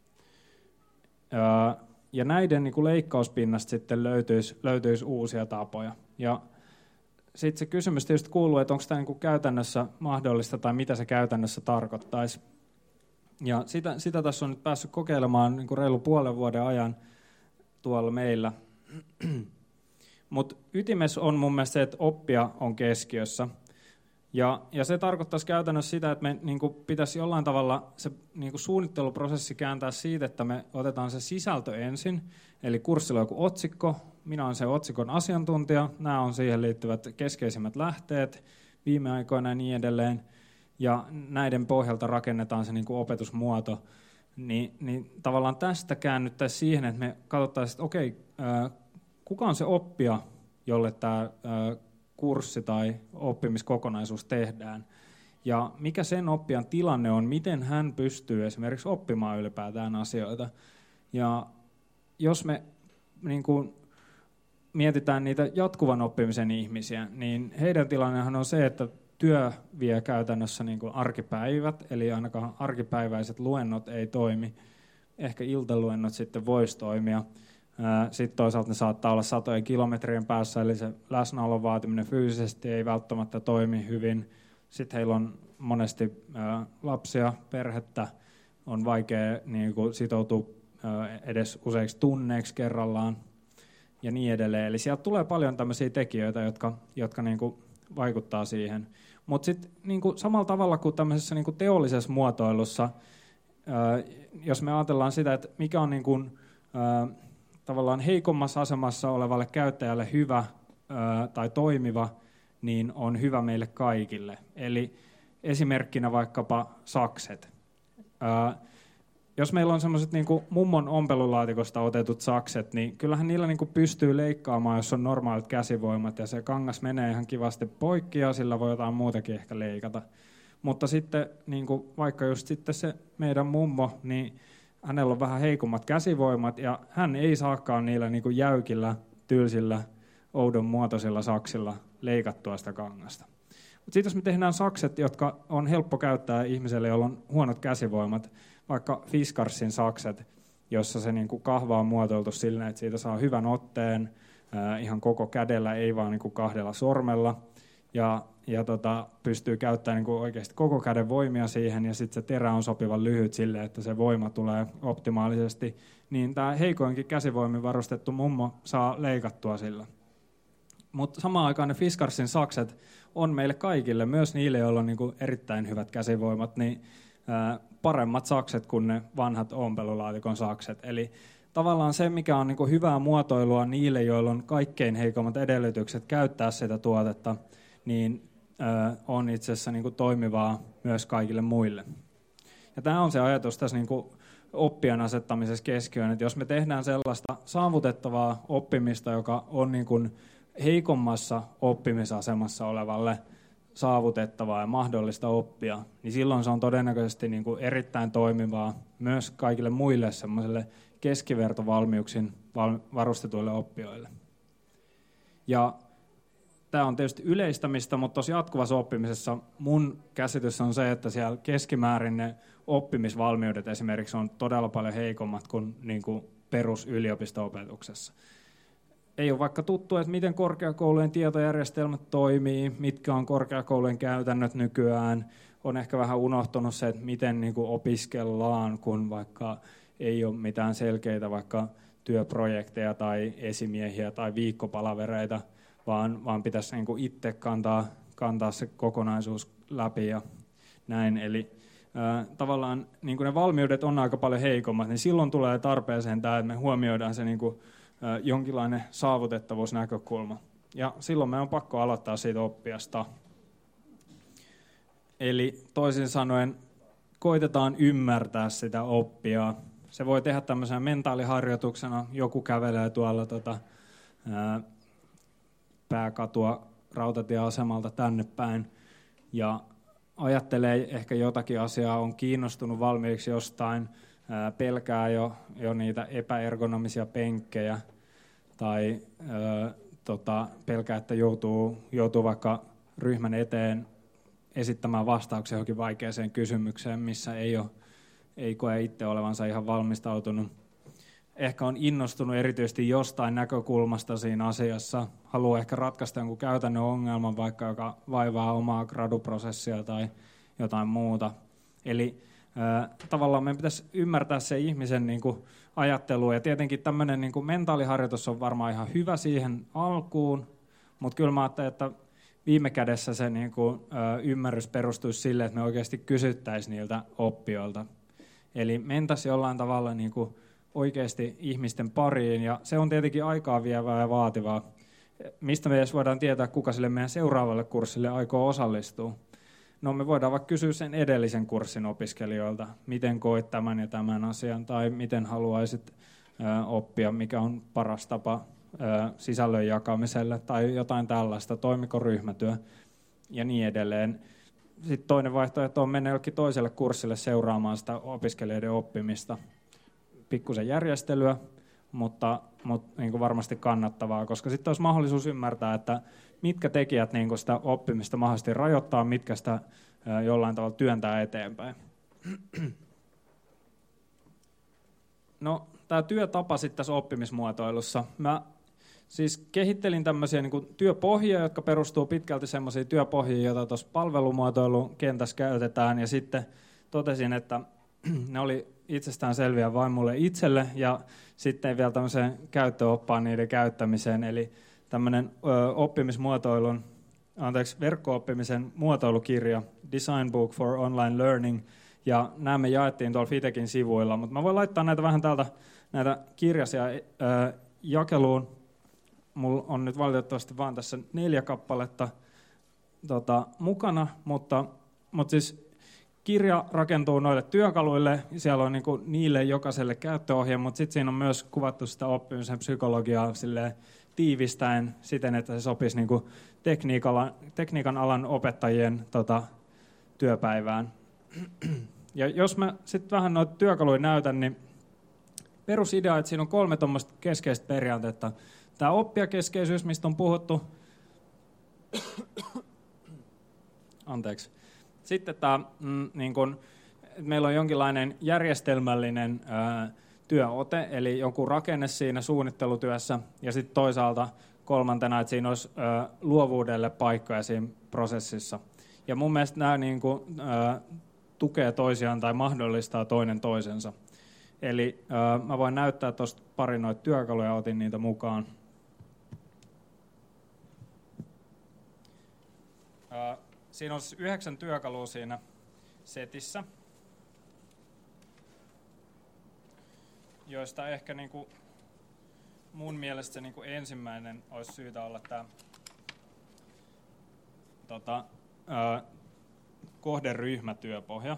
Ja näiden niin kuin leikkauspinnasta sitten löytyisi, löytyisi uusia tapoja. Ja sitten se kysymys tietysti kuuluu, että onko tämä niin kuin käytännössä mahdollista tai mitä se käytännössä tarkoittaisi. Ja sitä, sitä tässä on nyt päässyt kokeilemaan niin kuin reilu puolen vuoden ajan tuolla meillä. Mutta ytimessä on mun mielestä se, että oppia on keskiössä. Ja, ja se tarkoittaisi käytännössä sitä, että me niin kuin pitäisi jollain tavalla se niin kuin suunnitteluprosessi kääntää siitä, että me otetaan se sisältö ensin. Eli kurssilla on joku otsikko, minä olen se otsikon asiantuntija, nämä on siihen liittyvät keskeisimmät lähteet viime aikoina ja niin edelleen. Ja näiden pohjalta rakennetaan se niin kuin opetusmuoto. Niin, niin tavallaan tästä käännyttäisiin siihen, että me katsottaisiin, että okei, äh, kuka on se oppija, jolle tämä äh, kurssi tai oppimiskokonaisuus tehdään. Ja mikä sen oppijan tilanne on, miten hän pystyy esimerkiksi oppimaan ylipäätään asioita. Ja jos me niin kuin mietitään niitä jatkuvan oppimisen ihmisiä, niin heidän tilannehan on se, että työ vie käytännössä niin kuin arkipäivät, eli ainakaan arkipäiväiset luennot ei toimi. Ehkä iltaluennot sitten voisi toimia. Sitten toisaalta ne saattaa olla satojen kilometrien päässä, eli se läsnäolon vaatiminen fyysisesti ei välttämättä toimi hyvin. Sitten heillä on monesti lapsia, perhettä, on vaikea niin kuin sitoutua edes useiksi tunneiksi kerrallaan ja niin edelleen. Eli sieltä tulee paljon tämmöisiä tekijöitä, jotka, jotka niin kuin vaikuttaa siihen. Mutta sitten niin kuin samalla tavalla kuin tämmöisessä niin kuin teollisessa muotoilussa, ää, jos me ajatellaan sitä, että mikä on niin kuin, ää, tavallaan heikommassa asemassa olevalle käyttäjälle hyvä ää, tai toimiva, niin on hyvä meille kaikille. Eli esimerkkinä vaikkapa sakset. Ää, jos meillä on semmoiset niin kuin mummon ompelulaatikosta otetut sakset, niin kyllähän niillä niin kuin pystyy leikkaamaan, jos on normaalit käsivoimat, ja se kangas menee ihan kivasti poikki, ja sillä voi jotain muutakin ehkä leikata. Mutta sitten niin kuin vaikka just sitten se meidän mummo, niin hänellä on vähän heikommat käsivoimat, ja hän ei saakaan niillä niin kuin jäykillä, tylsillä, oudon muotoisilla saksilla leikattua sitä kangasta. Mutta sitten jos me tehdään sakset, jotka on helppo käyttää ihmiselle, jolla on huonot käsivoimat, vaikka Fiskarsin sakset, jossa se niin kuin kahva on muotoiltu silleen, että siitä saa hyvän otteen ää, ihan koko kädellä, ei vaan niin kuin kahdella sormella, ja, ja tota, pystyy käyttämään niin kuin oikeasti koko käden voimia siihen, ja sitten se terä on sopivan lyhyt silleen, että se voima tulee optimaalisesti, niin tämä heikoinkin käsivoimin varustettu mummo saa leikattua sillä. Mutta samaan aikaan ne Fiskarsin sakset on meille kaikille, myös niille, joilla on niin kuin erittäin hyvät käsivoimat, niin ää, paremmat sakset kuin ne vanhat ompelulaatikon sakset. Eli tavallaan se, mikä on niin kuin hyvää muotoilua niille, joilla on kaikkein heikommat edellytykset käyttää sitä tuotetta, niin ää, on itse asiassa niin kuin toimivaa myös kaikille muille. Ja tämä on se ajatus tässä niin kuin oppijan asettamisessa keskiöön, että jos me tehdään sellaista saavutettavaa oppimista, joka on niin kuin heikommassa oppimisasemassa olevalle saavutettavaa ja mahdollista oppia, niin silloin se on todennäköisesti niin kuin erittäin toimivaa myös kaikille muille semmoiselle keskivertovalmiuksin varustetuille oppijoille. Ja tämä on tietysti yleistämistä, mutta tuossa jatkuvassa oppimisessa mun käsitys on se, että siellä keskimäärin ne oppimisvalmiudet esimerkiksi on todella paljon heikommat kuin, niin kuin perusyliopisto-opetuksessa. Ei ole vaikka tuttu, että miten korkeakoulujen tietojärjestelmät toimii, mitkä on korkeakoulujen käytännöt nykyään. On ehkä vähän unohtunut se, että miten niin kuin opiskellaan, kun vaikka ei ole mitään selkeitä vaikka työprojekteja tai esimiehiä tai viikkopalavereita, vaan, vaan pitäisi niin kuin itse kantaa, kantaa se kokonaisuus läpi ja näin. Eli ää, tavallaan niin kuin ne valmiudet on aika paljon heikommat, niin silloin tulee tarpeeseen tämä, että me huomioidaan se niin kuin jonkinlainen saavutettavuusnäkökulma. Ja silloin meidän on pakko aloittaa siitä oppijasta. Eli toisin sanoen koitetaan ymmärtää sitä oppijaa. Se voi tehdä tämmöisenä mentaaliharjoituksena. Joku kävelee tuolla tota, ää, pääkatua rautatieasemalta tänne päin ja ajattelee ehkä jotakin asiaa, on kiinnostunut valmiiksi jostain, ää, pelkää jo, jo niitä epäergonomisia penkkejä tai ää, tota, pelkää, että joutuu, joutuu vaikka ryhmän eteen esittämään vastauksia johonkin vaikeaseen kysymykseen, missä ei, ole, ei koe itse olevansa ihan valmistautunut. Ehkä on innostunut erityisesti jostain näkökulmasta siinä asiassa, haluaa ehkä ratkaista jonkun käytännön ongelman, vaikka joka vaivaa omaa graduprosessia tai jotain muuta. Eli tavallaan meidän pitäisi ymmärtää se ihmisen niin kuin ajattelu, ja tietenkin tämmöinen niin kuin mentaaliharjoitus on varmaan ihan hyvä siihen alkuun, mutta kyllä mä ajattelen, että viime kädessä se niin kuin, ö, ymmärrys perustuisi sille, että me oikeasti kysyttäisiin niiltä oppijoilta. Eli mentäisiin jollain tavalla niin kuin oikeasti ihmisten pariin, ja se on tietenkin aikaa vievää ja vaativaa. Mistä me edes voidaan tietää, kuka sille meidän seuraavalle kurssille aikoo osallistua? No me voidaan vaikka kysyä sen edellisen kurssin opiskelijoilta, miten koit tämän ja tämän asian, tai miten haluaisit ö, oppia, mikä on paras tapa ö, sisällön jakamiselle, tai jotain tällaista, toimiko ryhmätyö ja niin edelleen. Sitten toinen vaihtoehto on mennä jollekin toiselle kurssille seuraamaan sitä opiskelijoiden oppimista. Pikkusen järjestelyä, mutta, mutta niin kuin varmasti kannattavaa, koska sitten olisi mahdollisuus ymmärtää, että mitkä tekijät niin kuin sitä oppimista mahdollisesti rajoittaa, mitkä sitä jollain tavalla työntää eteenpäin. No, tämä työtapa sitten tässä oppimismuotoilussa. Mä siis kehittelin tämmöisiä niin kuin työpohjia, jotka perustuu pitkälti semmoisiin työpohjiin, joita tuossa palvelumuotoilukentässä käytetään, ja sitten totesin, että ne oli itsestään selviä vain mulle itselle, ja sitten vielä tämmöiseen käyttöoppaan niiden käyttämiseen, eli tämmöinen ö, oppimismuotoilun, anteeksi, verkko-oppimisen muotoilukirja, Design Book for Online Learning, ja nämä me jaettiin tuolla Fitekin sivuilla, mutta mä voin laittaa näitä vähän täältä, näitä kirjasia ö, jakeluun. Mulla on nyt valitettavasti vaan tässä neljä kappaletta tota, mukana, mutta, mutta siis kirja rakentuu noille työkaluille, siellä on niinku niille jokaiselle käyttöohje, mutta sitten siinä on myös kuvattu sitä oppimisen psykologiaa silleen tiivistäen siten, että se sopisi niinku tekniikan alan opettajien tota, työpäivään. Ja jos mä sitten vähän noita työkaluja näytän, niin perusidea, että siinä on kolme tuommoista keskeistä periaatetta. Tämä oppijakeskeisyys, mistä on puhuttu. Anteeksi. Sitten tämä, mm, niin kun, meillä on jonkinlainen järjestelmällinen ää, työote, eli joku rakenne siinä suunnittelutyössä, ja sitten toisaalta kolmantena, että siinä olisi ää, luovuudelle paikkoja siinä prosessissa. Ja mun mielestä nämä niin kun, ää, tukee toisiaan tai mahdollistaa toinen toisensa. Eli ää, mä voin näyttää tuosta pari noita työkaluja, otin niitä mukaan. Ää, Siinä on siis yhdeksän työkalua siinä setissä, joista ehkä niin kuin mun mielestä se niin kuin ensimmäinen olisi syytä olla tämä tota, ää, kohderyhmätyöpohja.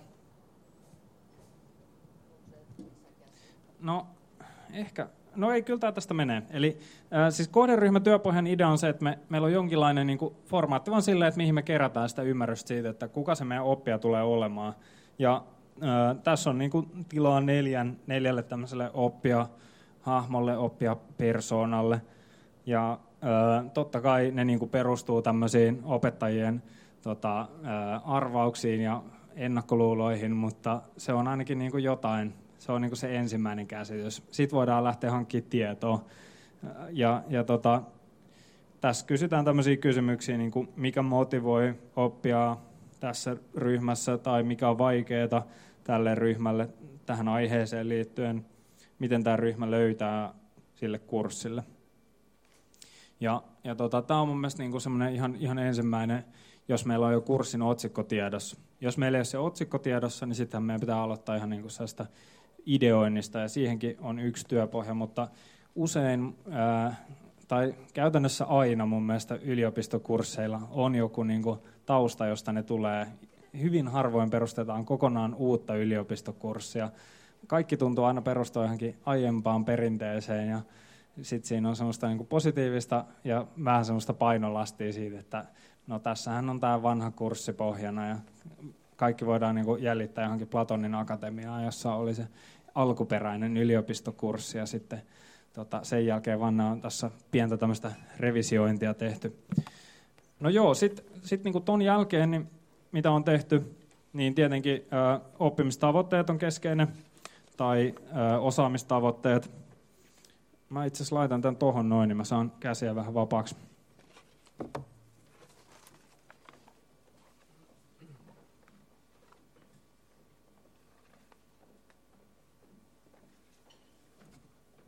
No ehkä, no ei, kyllä tämä tästä menee. Eli äh, siis kohderyhmätyöpohjan idea on se, että me, meillä on jonkinlainen niin kuin formaatti vaan silleen, että mihin me kerätään sitä ymmärrystä siitä, että kuka se meidän oppija tulee olemaan. Ja äh, tässä on niin kuin tilaa neljän, neljälle tämmöiselle oppijahahmolle, oppijapersoonalle. Ja äh, totta kai ne niin kuin perustuu tämmöisiin opettajien tota, äh, arvauksiin ja ennakkoluuloihin, mutta se on ainakin niin kuin jotain. Se on niin kuin se ensimmäinen käsitys. Sitten voidaan lähteä hankkimaan tietoa. Ja, ja tota, tässä kysytään tämmöisiä kysymyksiä, niin kuin mikä motivoi oppia tässä ryhmässä tai mikä on vaikeaa tälle ryhmälle tähän aiheeseen liittyen, miten tämä ryhmä löytää sille kurssille. Ja, ja tota, tämä on mun mielestä niin kuin semmoinen ihan, ihan ensimmäinen, jos meillä on jo kurssin otsikko tiedossa. Jos meillä ei ole se otsikko tiedossa, niin sitten meidän pitää aloittaa ihan niin kuin sellaista ideoinnista, ja siihenkin on yksi työpohja, mutta usein, ää, tai käytännössä aina mun mielestä yliopistokursseilla on joku niin kuin tausta, josta ne tulee. Hyvin harvoin perustetaan kokonaan uutta yliopistokurssia. Kaikki tuntuu aina perustua johonkin aiempaan perinteeseen, ja sitten siinä on semmoista niin kuin positiivista ja vähän semmoista painolastia siitä, että no tässähän on tämä vanha kurssi pohjana, ja kaikki voidaan niin kuin jäljittää johonkin Platonin akatemiaan, jossa oli se alkuperäinen yliopistokurssi, ja sitten tota, sen jälkeen vaan on tässä pientä tämmöistä revisiointia tehty. No joo, sitten sit niin kuin ton jälkeen, niin mitä on tehty, niin tietenkin ö, oppimistavoitteet on keskeinen, tai ö, osaamistavoitteet. Mä itse asiassa laitan tämän tohon noin, niin mä saan käsiä vähän vapaaksi.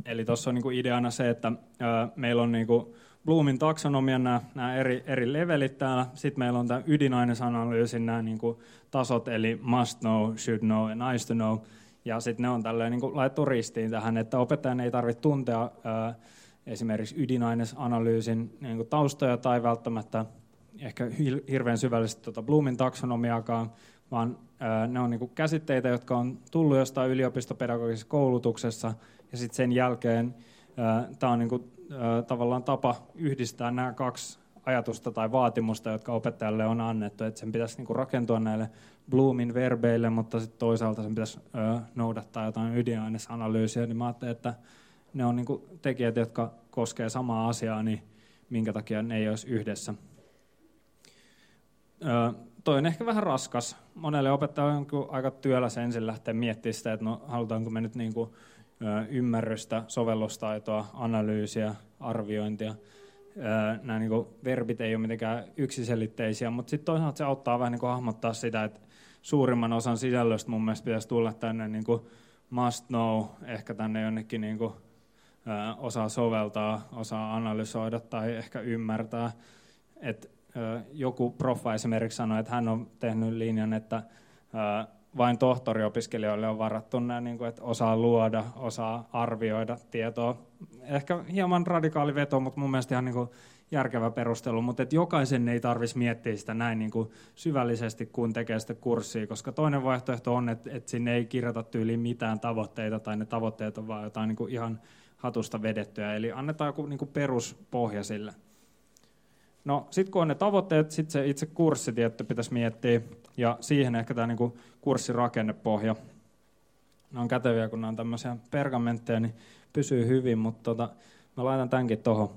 eli tuossa on niin kuin ideana se, että ää, meillä on niin kuin Bloomin taksonomian nämä, nämä eri, eri levelit täällä. Sitten meillä on tämä ydinainesanalyysin nämä niin kuin tasot, eli must know, should know ja nice to know. Ja sitten ne on tälleen niin kuin laitettu ristiin tähän, että opettajan ei tarvitse tuntea ää, esimerkiksi ydinainesanalyysin niin kuin taustoja tai välttämättä ehkä hirveän syvällisesti tuota Bloomin taksonomiaakaan, vaan ää, ne on niin kuin käsitteitä, jotka on tullut jostain yliopistopedagogisessa koulutuksessa, ja sitten sen jälkeen tämä on niin kuin, ää, tavallaan tapa yhdistää nämä kaksi ajatusta tai vaatimusta, jotka opettajalle on annettu, että sen pitäisi niin kuin rakentua näille Bloomin verbeille, mutta sitten toisaalta sen pitäisi ää, noudattaa jotain ydinainesanalyysiä, niin mä ajattelin, että ne on niin kuin tekijät, jotka koskee samaa asiaa, niin minkä takia ne ei olisi yhdessä. Öö, toi on ehkä vähän raskas. Monelle opettajalle on aika työläs ensin lähteä miettimään sitä, että no, halutaanko me nyt niin kuin, ö, ymmärrystä, sovellustaitoa, analyysiä, arviointia. Öö, nämä niin kuin verbit ei ole mitenkään yksiselitteisiä, mutta sitten toisaalta se auttaa vähän niin kuin hahmottaa sitä, että suurimman osan sisällöstä mun mielestä pitäisi tulla tänne niin kuin must know, ehkä tänne jonnekin niin kuin, ö, osaa soveltaa, osaa analysoida tai ehkä ymmärtää, että joku proffa esimerkiksi sanoi, että hän on tehnyt linjan, että vain tohtoriopiskelijoille on varattu nämä, että osaa luoda, osaa arvioida tietoa. Ehkä hieman radikaali veto, mutta mun mielestä ihan järkevä perustelu, mutta että jokaisen ei tarvitsisi miettiä sitä näin niin kuin syvällisesti, kun tekee sitä kurssia, koska toinen vaihtoehto on, että, että sinne ei kirjata tyyliin mitään tavoitteita, tai ne tavoitteet on vaan jotain niin kuin ihan hatusta vedettyä, eli annetaan joku niin kuin peruspohja sille. No sitten kun on ne tavoitteet, sitten se itse kurssi tietty pitäisi miettiä, ja siihen ehkä tämä niinku kurssirakennepohja. Ne on käteviä, kun ne on tämmöisiä pergamentteja, niin pysyy hyvin, mutta tota, mä laitan tämänkin tuohon.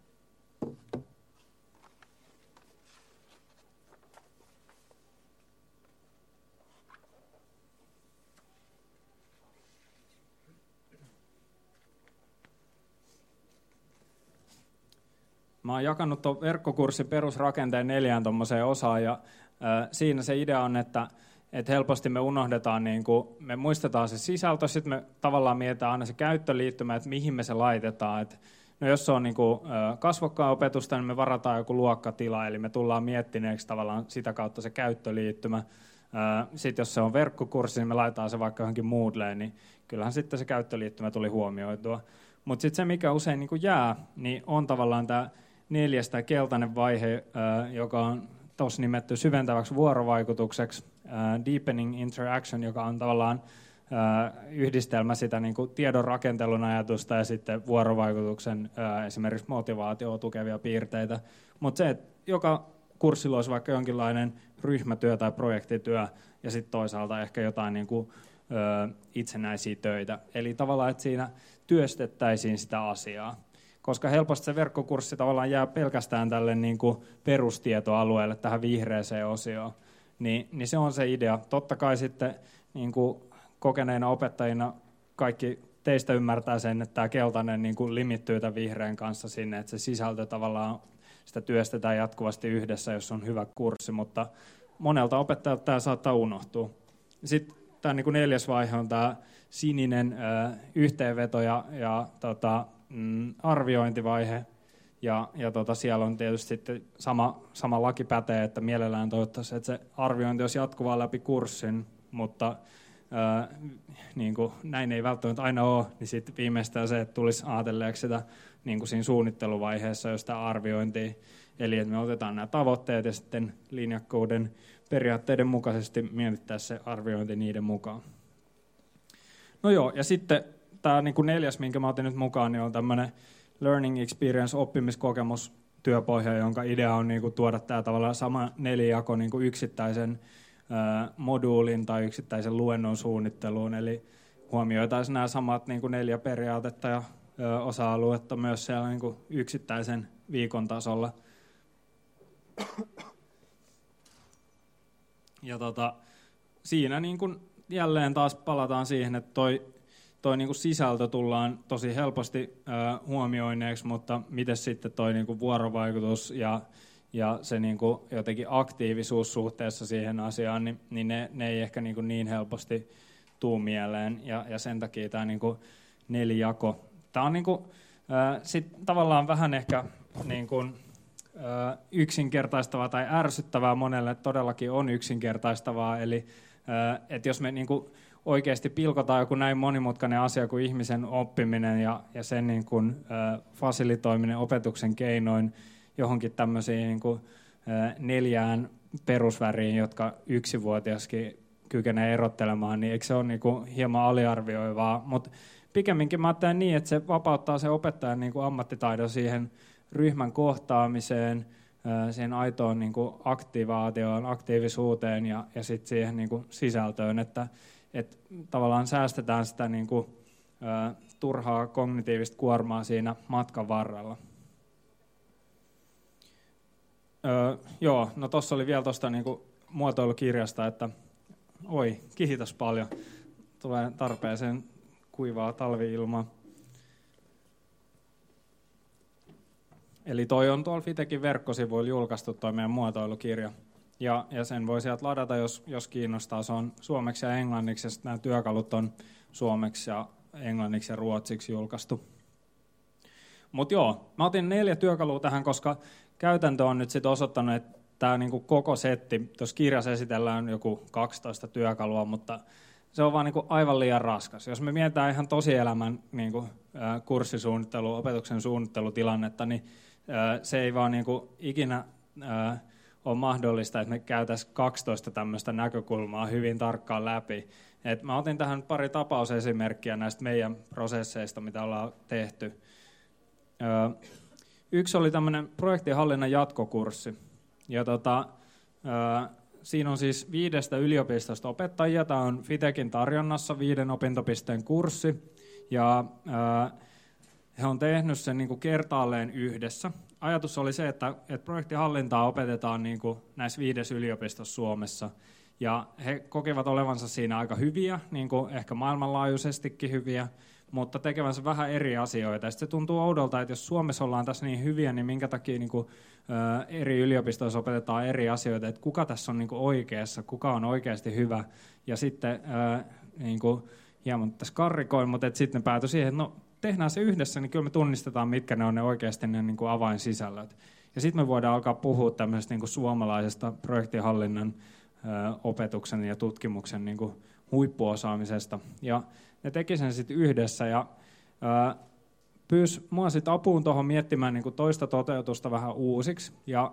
Mä oon jakanut tuon verkkokurssin perusrakenteen neljään tuommoiseen osaan, ja äh, siinä se idea on, että et helposti me unohdetaan, niin kun, me muistetaan se sisältö, sitten me tavallaan mietitään aina se käyttöliittymä, että mihin me se laitetaan. Et, no jos se on niin kun, äh, kasvokkaan opetusta, niin me varataan joku luokkatila, eli me tullaan miettineeksi tavallaan sitä kautta se käyttöliittymä. Äh, sitten jos se on verkkokurssi, niin me laitetaan se vaikka johonkin Moodleen, niin kyllähän sitten se käyttöliittymä tuli huomioitua. Mutta sitten se, mikä usein niin kun jää, niin on tavallaan tämä neljäs tai keltainen vaihe, joka on tuossa nimetty syventäväksi vuorovaikutukseksi, deepening interaction, joka on tavallaan yhdistelmä sitä niin kuin tiedon rakentelun ajatusta ja sitten vuorovaikutuksen esimerkiksi motivaatioa tukevia piirteitä. Mutta se, että joka kurssilla olisi vaikka jonkinlainen ryhmätyö tai projektityö ja sitten toisaalta ehkä jotain niin kuin itsenäisiä töitä. Eli tavallaan, että siinä työstettäisiin sitä asiaa. Koska helposti se verkkokurssi tavallaan jää pelkästään tälle niin kuin perustietoalueelle, tähän vihreäseen osioon, niin, niin se on se idea. Totta kai sitten niin kuin kokeneina opettajina kaikki teistä ymmärtää sen, että tämä keltainen niin kuin limittyy tämän vihreän kanssa sinne, että se sisältö tavallaan sitä työstetään jatkuvasti yhdessä, jos on hyvä kurssi, mutta monelta opettajalta tämä saattaa unohtua. Sitten tämä niin kuin neljäs vaihe on tämä sininen ö, yhteenveto ja, ja tota, mm, arviointivaihe, ja, ja tota, siellä on tietysti sitten sama, sama laki pätee, että mielellään toivottaisiin, että se arviointi olisi jatkuvaa läpi kurssin, mutta ää, niin kuin näin ei välttämättä aina ole, niin sitten viimeistään se, että tulisi ajatelleeksi sitä niin kuin siinä suunnitteluvaiheessa jo sitä arviointia, eli että me otetaan nämä tavoitteet ja sitten linjakkuuden periaatteiden mukaisesti mietittäisiin se arviointi niiden mukaan. No joo, ja sitten tämä niin kuin neljäs, minkä mä otin nyt mukaan, niin on tämmöinen learning experience, oppimiskokemus, työpohja, jonka idea on niin kuin tuoda tämä tavallaan sama nelijako niin kuin yksittäisen ää, moduulin tai yksittäisen luennon suunnitteluun, eli huomioitaisiin nämä samat niin kuin neljä periaatetta ja ää, osa-aluetta myös siellä niin kuin yksittäisen viikon tasolla. Ja tota, siinä niin kuin jälleen taas palataan siihen, että toi toi niinku sisältö tullaan tosi helposti äh, huomioineeksi, mutta miten sitten toi niinku vuorovaikutus ja, ja se niinku jotenkin aktiivisuus suhteessa siihen asiaan, niin, niin ne, ne ei ehkä niinku niin helposti tuu mieleen. Ja, ja sen takia tämä niinku neljako Tämä on niin kuin, äh, sit tavallaan vähän ehkä niin kuin, äh, yksinkertaistavaa tai ärsyttävää monelle, todellakin on yksinkertaistavaa. Eli äh, että jos me niin kuin oikeasti pilkotaan joku näin monimutkainen asia kuin ihmisen oppiminen ja, ja sen niin kuin, äh, fasilitoiminen opetuksen keinoin johonkin tämmöisiin niin kuin, äh, neljään perusväriin, jotka yksivuotiaskin kykenee erottelemaan, niin eikö se ole niin kuin hieman aliarvioivaa. Mutta pikemminkin mä ajattelen niin, että se vapauttaa se opettajan niin kuin ammattitaidon siihen ryhmän kohtaamiseen, äh, siihen aitoon niin kuin aktivaatioon, aktiivisuuteen ja, ja sitten siihen niin kuin sisältöön, että et tavallaan säästetään sitä niin kuin, ä, turhaa kognitiivista kuormaa siinä matkan varrella. Öö, joo, no tuossa oli vielä tuosta niin kuin muotoilukirjasta, että oi, kiitos paljon. Tulee tarpeeseen kuivaa talvi-ilmaa. Eli toi on tuolla Fitekin verkkosivuilla julkaistu toi meidän muotoilukirja. Ja, ja sen voi sieltä ladata, jos, jos kiinnostaa. Se on suomeksi ja englanniksi, ja nämä työkalut on suomeksi ja englanniksi ja ruotsiksi julkaistu. Mutta joo, mä otin neljä työkalua tähän, koska käytäntö on nyt sit osoittanut, että tämä niinku koko setti, tuossa kirjassa esitellään joku kaksitoista työkalua, mutta se on vaan niinku aivan liian raskas. Jos me mietitään ihan tosielämän niinku, ä, kurssisuunnittelu, opetuksen suunnittelutilannetta, niin ä, se ei vaan niinku ikinä ä, on mahdollista, että me käytäisiin kaksitoista tämmöistä näkökulmaa hyvin tarkkaan läpi. Et mä otin tähän pari tapausesimerkkiä näistä meidän prosesseista, mitä ollaan tehty. Öö, yksi oli tämmöinen projektihallinnan jatkokurssi. Ja tota, öö, siinä on siis viidestä yliopistosta opettajia. Tämä on Fitekin tarjonnassa viiden opintopisteen kurssi. Ja öö, he on tehnyt sen niin kuin kertaalleen yhdessä. Ajatus oli se, että, että projektihallintaa opetetaan niin kuin näissä viidessä yliopistossa Suomessa. Ja he kokevat olevansa siinä aika hyviä, niin kuin ehkä maailmanlaajuisestikin hyviä, mutta tekevänsä vähän eri asioita. Ja sitten se tuntuu oudolta, että jos Suomessa ollaan tässä niin hyviä, niin minkä takia niin kuin, ä, eri yliopistoissa opetetaan eri asioita, että kuka tässä on niin kuin oikeassa, kuka on oikeasti hyvä. Ja sitten ä, niin kuin, hieman tässä karrikoin, mutta sitten ne päätyi siihen, että no, tehdään se yhdessä, niin kyllä me tunnistetaan, mitkä ne on ne oikeasti ne niin kuin avainsisällöt. Ja sitten me voidaan alkaa puhua tämmöisestä niin kuin suomalaisesta projektihallinnan ö, opetuksen ja tutkimuksen niin kuin huippuosaamisesta. Ja ne teki sen sitten yhdessä ja ö, pyysi mua sitten apuun tuohon miettimään niin kuin toista toteutusta vähän uusiksi. Ja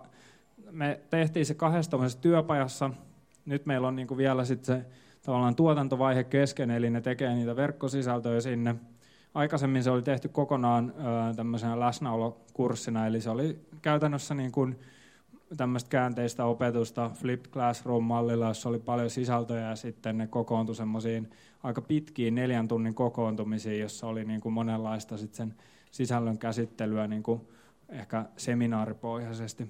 me tehtiin se kahdessa työpajassa. Nyt meillä on niin kuin vielä sitten se tavallaan tuotantovaihe kesken, eli ne tekee niitä verkkosisältöjä sinne. Aikaisemmin se oli tehty kokonaan ö, tämmöisenä läsnäolokurssina, eli se oli käytännössä niin kuin tämmöistä käänteistä opetusta Flipped Classroom-mallilla, jossa oli paljon sisältöjä ja sitten ne kokoontui semmoisiin aika pitkiin neljän tunnin kokoontumisiin, jossa oli niin kuin monenlaista sit sen sisällön käsittelyä niin kuin ehkä seminaaripohjaisesti.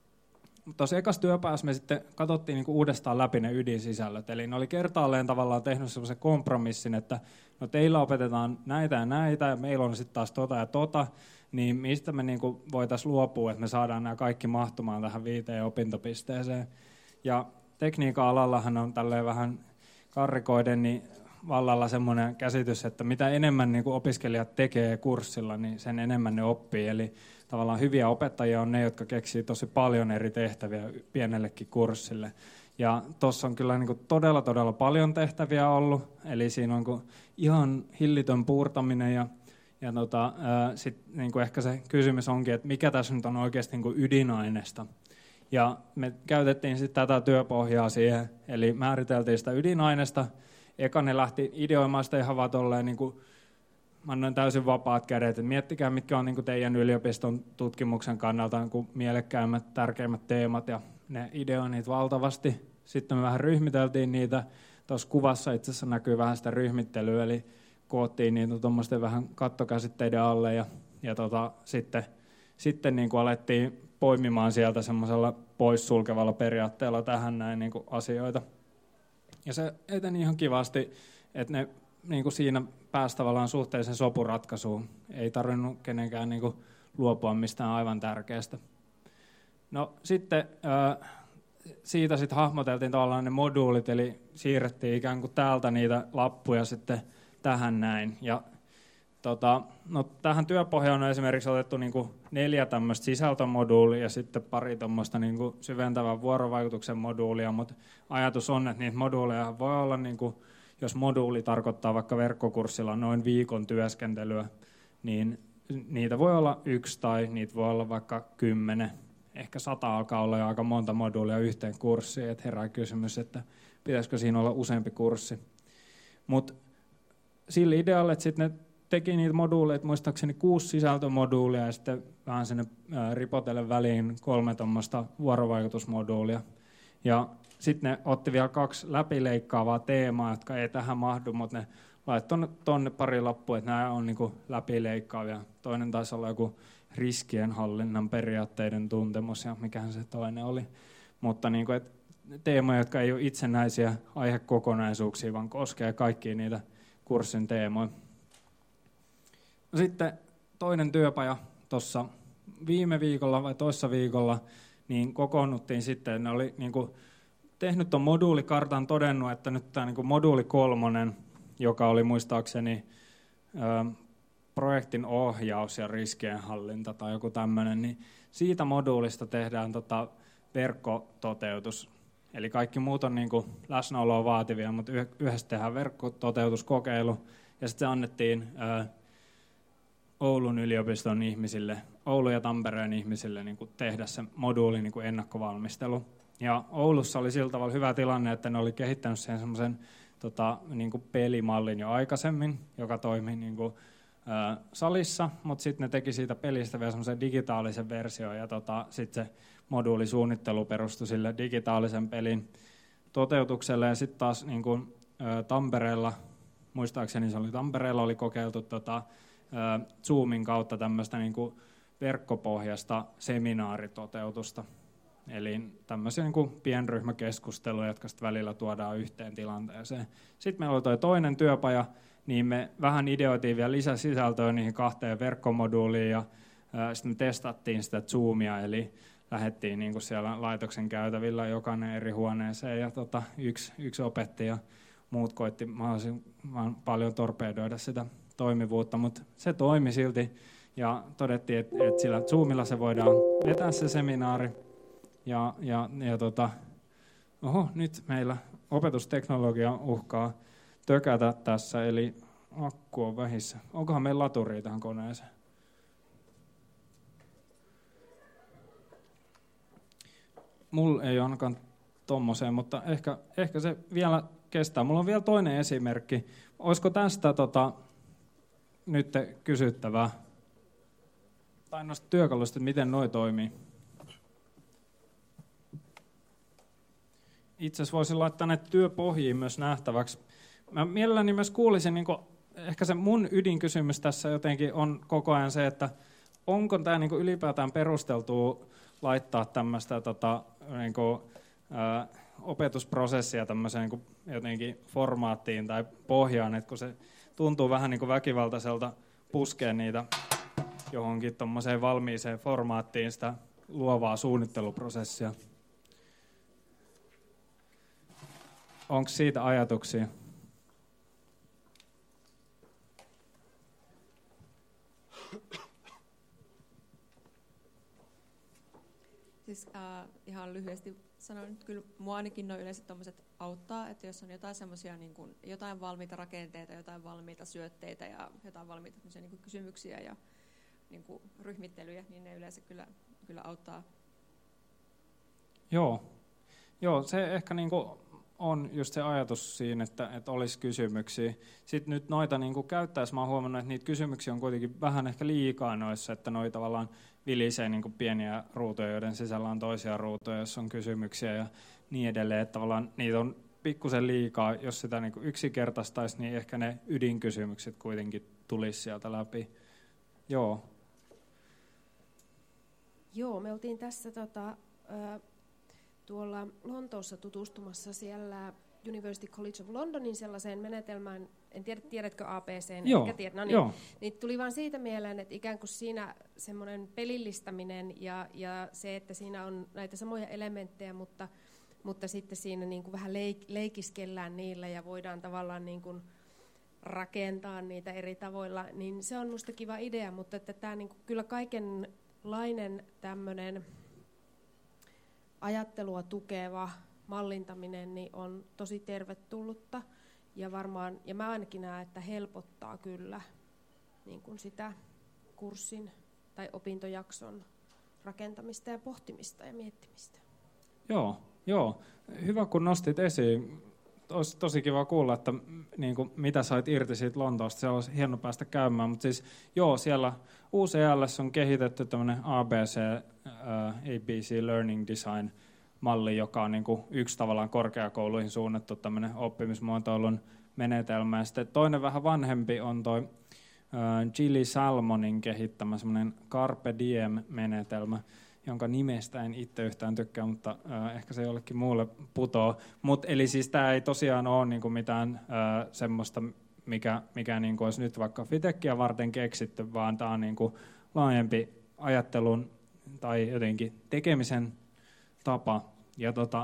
Tuossa ekassa työpäässä me sitten katsottiin niinku uudestaan läpi ne ydinsisällöt, eli ne oli kertaalleen tavallaan tehnyt semmoisen kompromissin, että no teillä opetetaan näitä ja näitä, ja meillä on sitten taas tota ja tota, niin mistä me niinku voitaisiin luopua, että me saadaan nämä kaikki mahtumaan tähän viiteen opintopisteeseen. Ja tekniikan alallahan on tälleen vähän karrikoiden niin vallalla semmoinen käsitys, että mitä enemmän niinku opiskelijat tekee kurssilla, niin sen enemmän ne oppii, eli tavallaan hyviä opettajia on ne, jotka keksii tosi paljon eri tehtäviä pienellekin kurssille. Ja tuossa on kyllä niin kuin todella, todella paljon tehtäviä ollut. Eli siinä on niin ihan hillitön puurtaminen. Ja, ja tota, sitten niin ehkä se kysymys onkin, että mikä tässä nyt on oikeasti niin kuin ydinaineesta. Ja me käytettiin sitten tätä työpohjaa siihen. Eli määriteltiin sitä ydinaineesta. Eka ne lähti ideoimaan sitä ihan vaan tolleen niin kuin mä annoin täysin vapaat kädet, että miettikää, mitkä on niin kuin teidän yliopiston tutkimuksen kannalta niin kuin mielekkäimmät, tärkeimmät teemat, ja ne ideoi niitä valtavasti. Sitten me vähän ryhmiteltiin niitä. Tuossa kuvassa itse asiassa näkyy vähän sitä ryhmittelyä, eli koottiin niitä tuommoisten vähän kattokäsitteiden alle, ja, ja tota, sitten, sitten niin kuin alettiin poimimaan sieltä semmoisella poissulkevalla periaatteella tähän näin niin kuin asioita. Ja se eteni ihan kivasti, että ne niin kuin siinä pääsi tavallaan suhteellisen sopuratkaisuun. Ei tarvinnut kenenkään niin kuin luopua mistään aivan tärkeästä. No sitten äh, siitä sitten hahmoteltiin tavallaan ne moduulit, eli siirrettiin ikään kuin täältä niitä lappuja sitten tähän näin. Ja Tota, no, tähän työpohjaan on esimerkiksi otettu niin kuin neljä tämmöistä sisältömoduulia ja sitten pari tuommoista niin kuin syventävän vuorovaikutuksen moduulia, mutta ajatus on, että niitä moduuleja voi olla, niin kuin, jos moduuli tarkoittaa vaikka verkkokurssilla noin viikon työskentelyä, niin niitä voi olla yksi tai niitä voi olla vaikka kymmenen. Ehkä sata alkaa olla jo aika monta moduulia yhteen kurssiin, että herää kysymys, että pitäisikö siinä olla useampi kurssi. Mutta sillä idealla, että sitten ne teki niitä moduuleita, muistaakseni kuusi sisältömoduulia ja sitten vähän sinne ripotellen väliin kolme tuommoista vuorovaikutusmoduulia. Ja sitten ne otti vielä kaksi läpileikkaavaa teemaa, jotka ei tähän mahdu, mutta ne laittoi tuonne pari lappua, että nämä on niinku läpileikkaavia. Toinen taisi olla joku riskienhallinnan periaatteiden tuntemus ja mikähän se toinen oli. Mutta niinku, et teemoja, jotka ei ole itsenäisiä aihekokonaisuuksia, vaan koskee kaikkia niitä kurssin teemoja. No sitten toinen työpaja tuossa viime viikolla vai toissa viikolla, niin kokoonnuttiin sitten, ne oli niinku tehnyt tuon moduulikartan, todennut, että nyt tämä niinku moduuli kolmonen, joka oli muistaakseni ö, projektin ohjaus ja riskienhallinta tai joku tämmöinen, niin siitä moduulista tehdään tota verkkototeutus. Eli kaikki muut on niinku läsnäoloa vaativia, mutta yhdessä tehdään verkkototeutuskokeilu, ja sitten se annettiin ö, Oulun yliopiston ihmisille, Oulun ja Tampereen ihmisille niin kuin tehdä se moduuli niin kuin ennakkovalmistelu. Ja Oulussa oli sillä tavalla hyvä tilanne, että ne oli kehittänyt siihen semmoisen tota, niin kuin pelimallin jo aikaisemmin, joka toimi niin kuin, ä, salissa, mutta sitten ne teki siitä pelistä vielä semmoisen digitaalisen version, ja tota, sitten se moduulisuunnittelu perustui sille digitaalisen pelin toteutukselle, ja sitten taas niin kuin, ä, Tampereella, muistaakseni se oli Tampereella, oli kokeiltu tota, Zoomin kautta tämmöistä niin kuin verkkopohjasta seminaaritoteutusta. Eli tämmöisiä niin kuin pienryhmäkeskusteluja, jotka sitten välillä tuodaan yhteen tilanteeseen. Sitten meillä oli toi toinen työpaja, niin me vähän ideoitiin vielä lisäsisältöä niihin kahteen verkkomoduuliin, ja sitten me testattiin sitä Zoomia, eli lähdettiin niin kuin siellä laitoksen käytävillä jokainen eri huoneeseen, ja tota, yksi, yksi opetti ja muut koitti mahdollisimman paljon torpedoida sitä toimivuutta, mutta se toimi silti, ja todettiin, että, että sillä Zoomilla se voidaan vetää se seminaari, ja, ja, ja tota, oho, nyt meillä opetusteknologia uhkaa tökätä tässä, eli akku on vähissä. Onkohan meillä laturia tähän koneeseen? Mulla ei ole ainakaan tommoseen, mutta ehkä, ehkä se vielä kestää. Mulla on vielä toinen esimerkki. Olisiko tästä tota, nyt kysyttävää? Tai noista työkaluista, että miten noi toimii. Itse asiassa voisin laittaa näitä työpohjiin myös nähtäväksi. Mä mielelläni myös kuulisin, niin ehkä se mun ydinkysymys tässä jotenkin on koko ajan se, että onko tämä niin ylipäätään perusteltua laittaa tämmöistä tota, niin kuin, ää, opetusprosessia tämmöiseen niin jotenkin formaattiin tai pohjaan, että kun se tuntuu vähän niin kuin väkivaltaiselta puskea niitä johonkin tuommoiseen valmiiseen formaattiin sitä luovaa suunnitteluprosessia. Onko siitä ajatuksia? Siis äh, ihan lyhyesti sanon, että kyllä mua ainakin noin yleensä tommoset auttaa, että jos on jotain semmoisia niin kuin, jotain valmiita rakenteita, jotain valmiita syötteitä ja jotain valmiita niin kuin kysymyksiä ja niin kuin ryhmittelyjä, niin ne yleensä kyllä, kyllä auttaa. Joo, Joo se ehkä niin kuin on just se ajatus siinä, että, että olisi kysymyksiä. Sitten nyt noita niin kuin käyttäessä mä oon huomannut, että niitä kysymyksiä on kuitenkin vähän ehkä liikaa noissa, että noita tavallaan vilisee niin kuin pieniä ruutuja, joiden sisällä on toisia ruutuja, jos on kysymyksiä ja niin edelleen. Että tavallaan niitä on pikkusen liikaa. Jos sitä niin kuin yksinkertaistaisi, niin ehkä ne ydinkysymykset kuitenkin tulisi sieltä läpi. Joo. Joo, me oltiin tässä tota, tuolla Lontoossa tutustumassa siellä University College of Londonin sellaiseen menetelmään, en tiedä, tiedätkö A B C:n? Joo, Eikä tiedä. No niin, joo. Niin tuli vaan siitä mieleen, että ikään kuin siinä semmoinen pelillistäminen ja, ja se, että siinä on näitä samoja elementtejä, mutta, mutta sitten siinä niin kuin vähän leik, leikiskellään niillä ja voidaan tavallaan niin kuin, rakentaa niitä eri tavoilla, niin se on musta kiva idea, mutta että tää niinku, kyllä kaikenlainen tämmöinen ajattelua tukeva mallintaminen niin on tosi tervetullutta ja varmaan, ja mä ainakin näen, että helpottaa kyllä niin kuin sitä kurssin tai opintojakson rakentamista ja pohtimista ja miettimistä. Joo, joo. Hyvä kun nostit esiin. Olisi tosi kiva kuulla, että niin kuin, mitä sait irti siitä Lontoosta. Se olisi hieno päästä käymään. Mutta siis joo, siellä U C L:ssä on kehitetty tämmöinen A B C, uh, A B C Learning Design malli, joka on niin kuin yksi tavallaan korkeakouluihin suunnattu tämmöinen oppimismuotoilun menetelmä. Ja sitten toinen vähän vanhempi on toi uh, Gilly Salmonin kehittämä semmoinen Carpe Diem-menetelmä, jonka nimestä en itse yhtään tykkää, mutta uh, ehkä se jollekin muulle putoo. Mut, eli siis tämä ei tosiaan ole niinku mitään uh, semmoista, mikä, mikä niinku olisi nyt vaikka Fitekia varten keksitty, vaan tämä on niinku laajempi ajattelun tai jotenkin tekemisen tapa. Ja tota,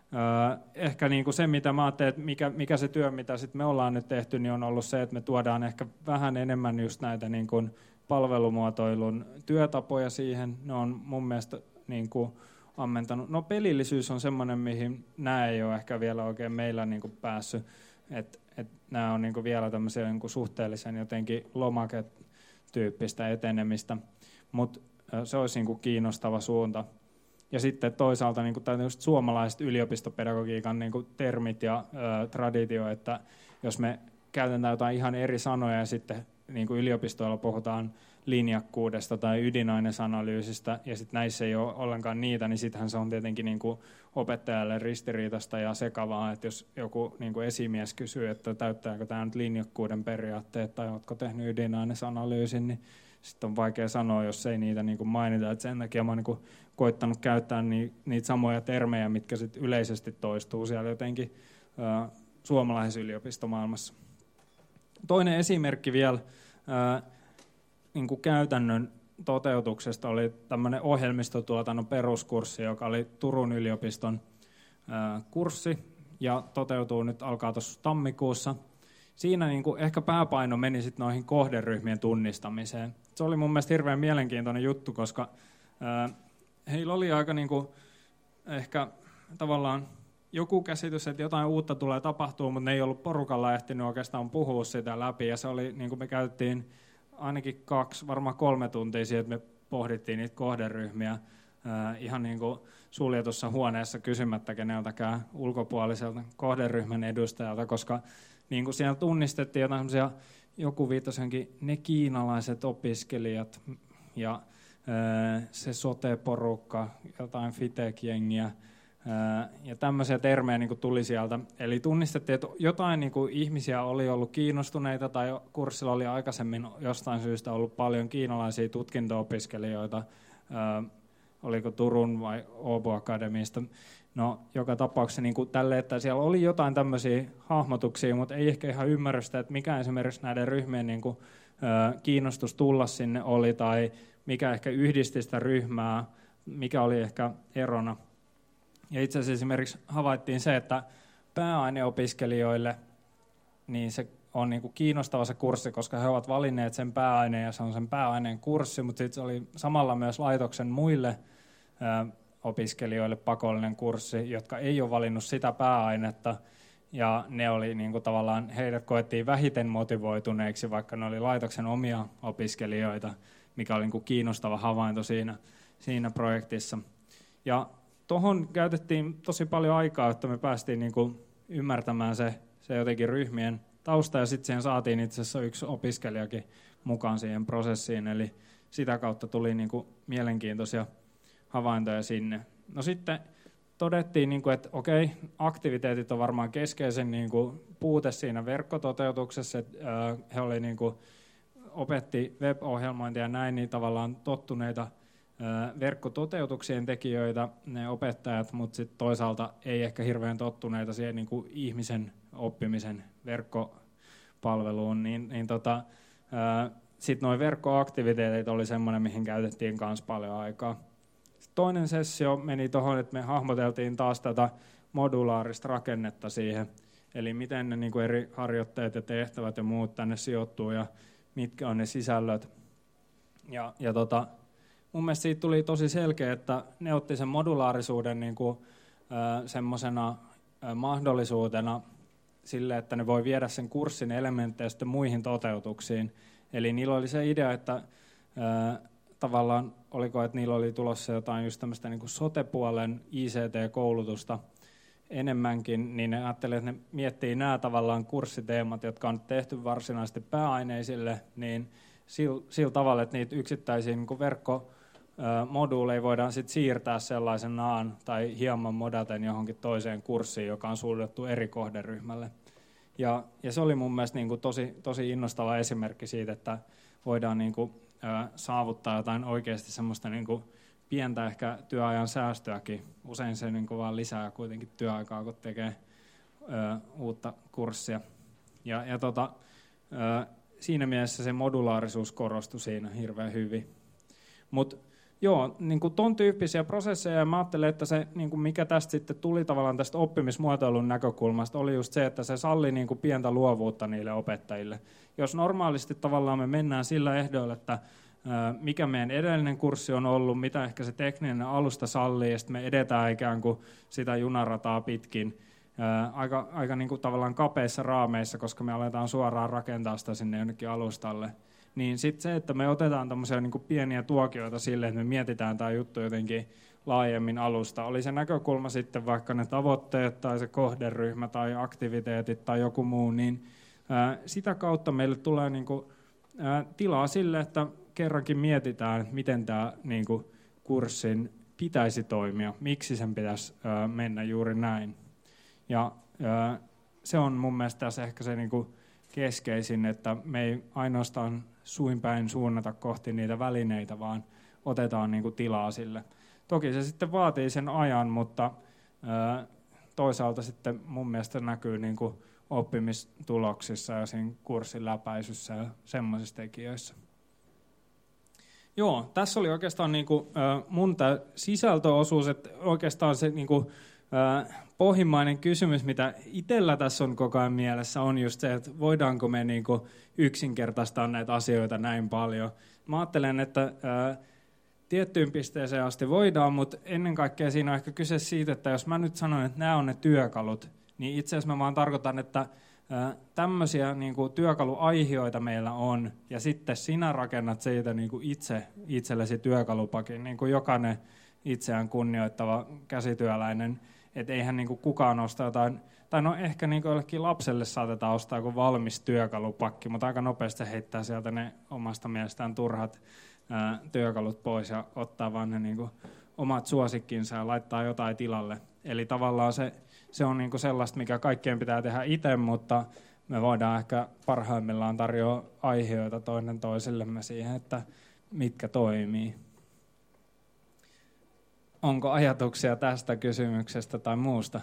uh, ehkä niinku se, mitä mä ajattelin, että mikä, mikä se työ, mitä sit me ollaan nyt tehty, niin on ollut se, että me tuodaan ehkä vähän enemmän just näitä niinku palvelumuotoilun työtapoja siihen. Ne on mun mielestä niin kuin ammentanut. No pelillisyys on semmoinen, mihin nämä ei ole ehkä vielä oikein meillä niin kuin päässyt. Et, et nämä on niin kuin vielä tämmöisiä niin kuin suhteellisen jotenkin lomaketyyppistä etenemistä. Mutta se olisi niin kuin kiinnostava suunta. Ja sitten toisaalta niin kuin tämä just suomalaiset yliopistopedagogiikan niin kuin termit ja ö, traditio, että jos me käytetään jotain ihan eri sanoja ja sitten niin kuin yliopistoilla puhutaan linjakkuudesta tai ydinainesanalyysistä, ja sitten näissä ei ole ollenkaan niitä, niin sittenhän se on tietenkin niin kuin opettajalle ristiriitaista ja sekavaa, että jos joku niin kuin esimies kysyy, että täyttääkö tämä nyt linjakkuuden periaatteet tai oletko tehnyt ydinainesanalyysin, niin sitten on vaikea sanoa, jos ei niitä niin kuin mainita. Et sen takia mä oon niin kuin koittanut käyttää niitä samoja termejä, mitkä sit yleisesti toistuu siellä jotenkin äh, suomalaisessa yliopistomaailmassa. Toinen esimerkki vielä ää, niin kuin käytännön toteutuksesta oli tämmöinen ohjelmistotuotannon peruskurssi, joka oli Turun yliopiston ää, kurssi ja toteutuu nyt, alkaa tuossa tammikuussa. Siinä niin kuin ehkä pääpaino meni sitten noihin kohderyhmien tunnistamiseen. Se oli mun mielestä hirveän mielenkiintoinen juttu, koska ää, heillä oli aika niin kuin ehkä tavallaan joku käsitys, että jotain uutta tulee tapahtua, mutta ne ei ollut porukalla ehtinyt oikeastaan puhua sitä läpi. Ja se oli, niin kuin me käytettiin ainakin kaksi, varmaan kolme tuntia siihen, että me pohdittiin niitä kohderyhmiä ää, ihan niin kuin suljetussa huoneessa kysymättä keneltäkään ulkopuoliselta kohderyhmän edustajalta, koska niin kuin siellä tunnistettiin jotain semmoisia, joku viittasenkin, ne kiinalaiset opiskelijat ja ää, se sote-porukka, jotain Fitek-jengiä, ja tämmöisiä termejä niin kuin tuli sieltä. Eli tunnistettiin, että jotain niin kuin ihmisiä oli ollut kiinnostuneita tai kurssilla oli aikaisemmin jostain syystä ollut paljon kiinalaisia tutkinto-opiskelijoita. Ää, oliko Turun vai Åbo Akademista. No, joka tapauksessa niin kuin tälle, että siellä oli jotain tämmöisiä hahmotuksia, mutta ei ehkä ihan ymmärrystä, että mikä esimerkiksi näiden ryhmien niin kuin, ää, kiinnostus tulla sinne oli tai mikä ehkä yhdisti sitä ryhmää, mikä oli ehkä erona. Ja itse asiassa esimerkiksi havaittiin se, että pääaineopiskelijoille niin se on niin kuin kiinnostava se kurssi, koska he ovat valinneet sen pääaineen ja se on sen pääaineen kurssi, mutta sitten se oli samalla myös laitoksen muille ää, opiskelijoille pakollinen kurssi, jotka ei ole valinnut sitä pääainetta. Ja ne oli niin kuin tavallaan, heidät koettiin vähiten motivoituneiksi, vaikka ne oli laitoksen omia opiskelijoita, mikä oli niin kuin kiinnostava havainto siinä, siinä projektissa. Ja tuohon käytettiin tosi paljon aikaa, että me päästiin niin kuin ymmärtämään se, se jotenkin ryhmien tausta, ja sitten siihen saatiin itse asiassa yksi opiskelijakin mukaan siihen prosessiin, eli sitä kautta tuli niin kuin mielenkiintoisia havaintoja sinne. No sitten todettiin, niin kuin, että okei, aktiviteetit on varmaan keskeisen niin kuin puute siinä verkkototeutuksessa, että he oli niin kuin, opetti web-ohjelmointia ja näin, niin tavallaan tottuneita verkkototeutuksien tekijöitä, ne opettajat, mutta sitten toisaalta ei ehkä hirveän tottuneita siihen niin kuin ihmisen oppimisen verkkopalveluun, niin, niin tota, sitten nuo verkkoaktiviteetit oli semmoinen, mihin käytettiin myös paljon aikaa. Sitten toinen sessio meni tuohon, että me hahmoteltiin taas tätä modulaarista rakennetta siihen, Eli miten ne niin kuin eri harjoitteet ja tehtävät ja muut tänne sijoittuu ja mitkä on ne sisällöt. Ja, ja tota, mun mielestä siitä tuli tosi selkeä, että ne otti sen modulaarisuuden niin kuin, äh, semmoisena äh, mahdollisuutena sille, että ne voi viedä sen kurssin elementtejä sitten muihin toteutuksiin. Eli niillä oli se idea, että äh, tavallaan oliko, että niillä oli tulossa jotain just tämmöistä niin kuin sote-puolen I C T-koulutusta enemmänkin, niin ne ajattelivat, että ne miettii nämä tavallaan kurssiteemat, jotka on tehty varsinaisesti pääaineisille, niin sillä, sillä tavalla, että niitä yksittäisiä niin kuin verkkomoduuleja voidaan sit siirtää sellaisenaan tai hieman modaten johonkin toiseen kurssiin, joka on suunnattu eri kohderyhmälle. Ja, ja se oli mun mielestä niin kuin tosi, tosi innostava esimerkki siitä, että voidaan niin kuin, ä, saavuttaa jotain oikeasti semmoista niin kuin pientä ehkä työajan säästöäkin. Usein se niin kuin vaan lisää kuitenkin työaikaa, kun tekee ö, uutta kurssia. Ja, ja tota, ö, siinä mielessä se modulaarisuus korostui siinä hirveän hyvin. Mutta joo, niin kuin ton tyyppisiä prosesseja, ja mä ajattelen, että se, niin kuin mikä tästä sitten tuli tavallaan tästä oppimismuotoilun näkökulmasta, oli just se, että se salli niin kuin pientä luovuutta niille opettajille. Jos normaalisti tavallaan me mennään sillä ehdoilla, että mikä meidän edellinen kurssi on ollut, mitä ehkä se tekninen alusta sallii, ja sitten me edetään ikään kuin sitä junarataa pitkin aika, aika niin kuin tavallaan kapeissa raameissa, koska me aletaan suoraan rakentaa sitä sinne jonnekin alustalle. Niin sitten se, että me otetaan tämmöisiä niin kuin pieniä tuokioita sille, että me mietitään tämä juttu jotenkin laajemmin alusta. Oli se näkökulma sitten vaikka ne tavoitteet tai se kohderyhmä tai aktiviteetit tai joku muu, niin ää, sitä kautta meille tulee niin kuin, ää, tilaa sille, että kerrankin mietitään, että miten tämä niin kuin, kurssin pitäisi toimia, miksi sen pitäisi ää, mennä juuri näin. Ja ää, se on mun mielestä tässä ehkä se niin kuin, keskeisin, että me ei ainoastaan suin päin suunnata kohti niitä välineitä, vaan otetaan niin kuin, tilaa sille. Toki se sitten vaatii sen ajan, mutta ää, toisaalta sitten mun mielestä näkyy niin kuin, oppimistuloksissa ja siinä kurssin läpäisyssä ja semmoisissa tekijöissä. Joo, tässä oli oikeastaan niin kuin, äh, mun tämä sisältöosuus, että oikeastaan se niin kuin, äh, pohjimmainen kysymys, mitä itsellä tässä on koko ajan mielessä, on just se, että voidaanko me niin kuin, yksinkertaistaa näitä asioita näin paljon. Mä ajattelen, että äh, tiettyyn pisteeseen asti voidaan, mutta ennen kaikkea siinä on ehkä kyse siitä, että jos mä nyt sanon, että nämä on ne työkalut, niin itse asiassa mä vaan tarkoitan, että tämmöisiä niin kuin työkaluaihioita meillä on, ja sitten sinä rakennat siitä niin kuin itse itsellesi työkalupakin, niin kuin jokainen itseään kunnioittava käsityöläinen, että eihän niin kuin kukaan osta jotain, tai no ehkä niin kuin jollekin lapselle saatetaan ostaa joku valmis työkalupakki, mutta aika nopeasti heittää sieltä ne omasta mielestään turhat ää, työkalut pois ja ottaa vaan ne niin kuin omat suosikkinsa ja laittaa jotain tilalle. Eli tavallaan se Se on niinku sellaista, mikä kaikkien pitää tehdä itse, mutta me voidaan ehkä parhaimmillaan tarjoa aiheita toinen toisillemme siihen, että mitkä toimii. Onko ajatuksia tästä kysymyksestä tai muusta?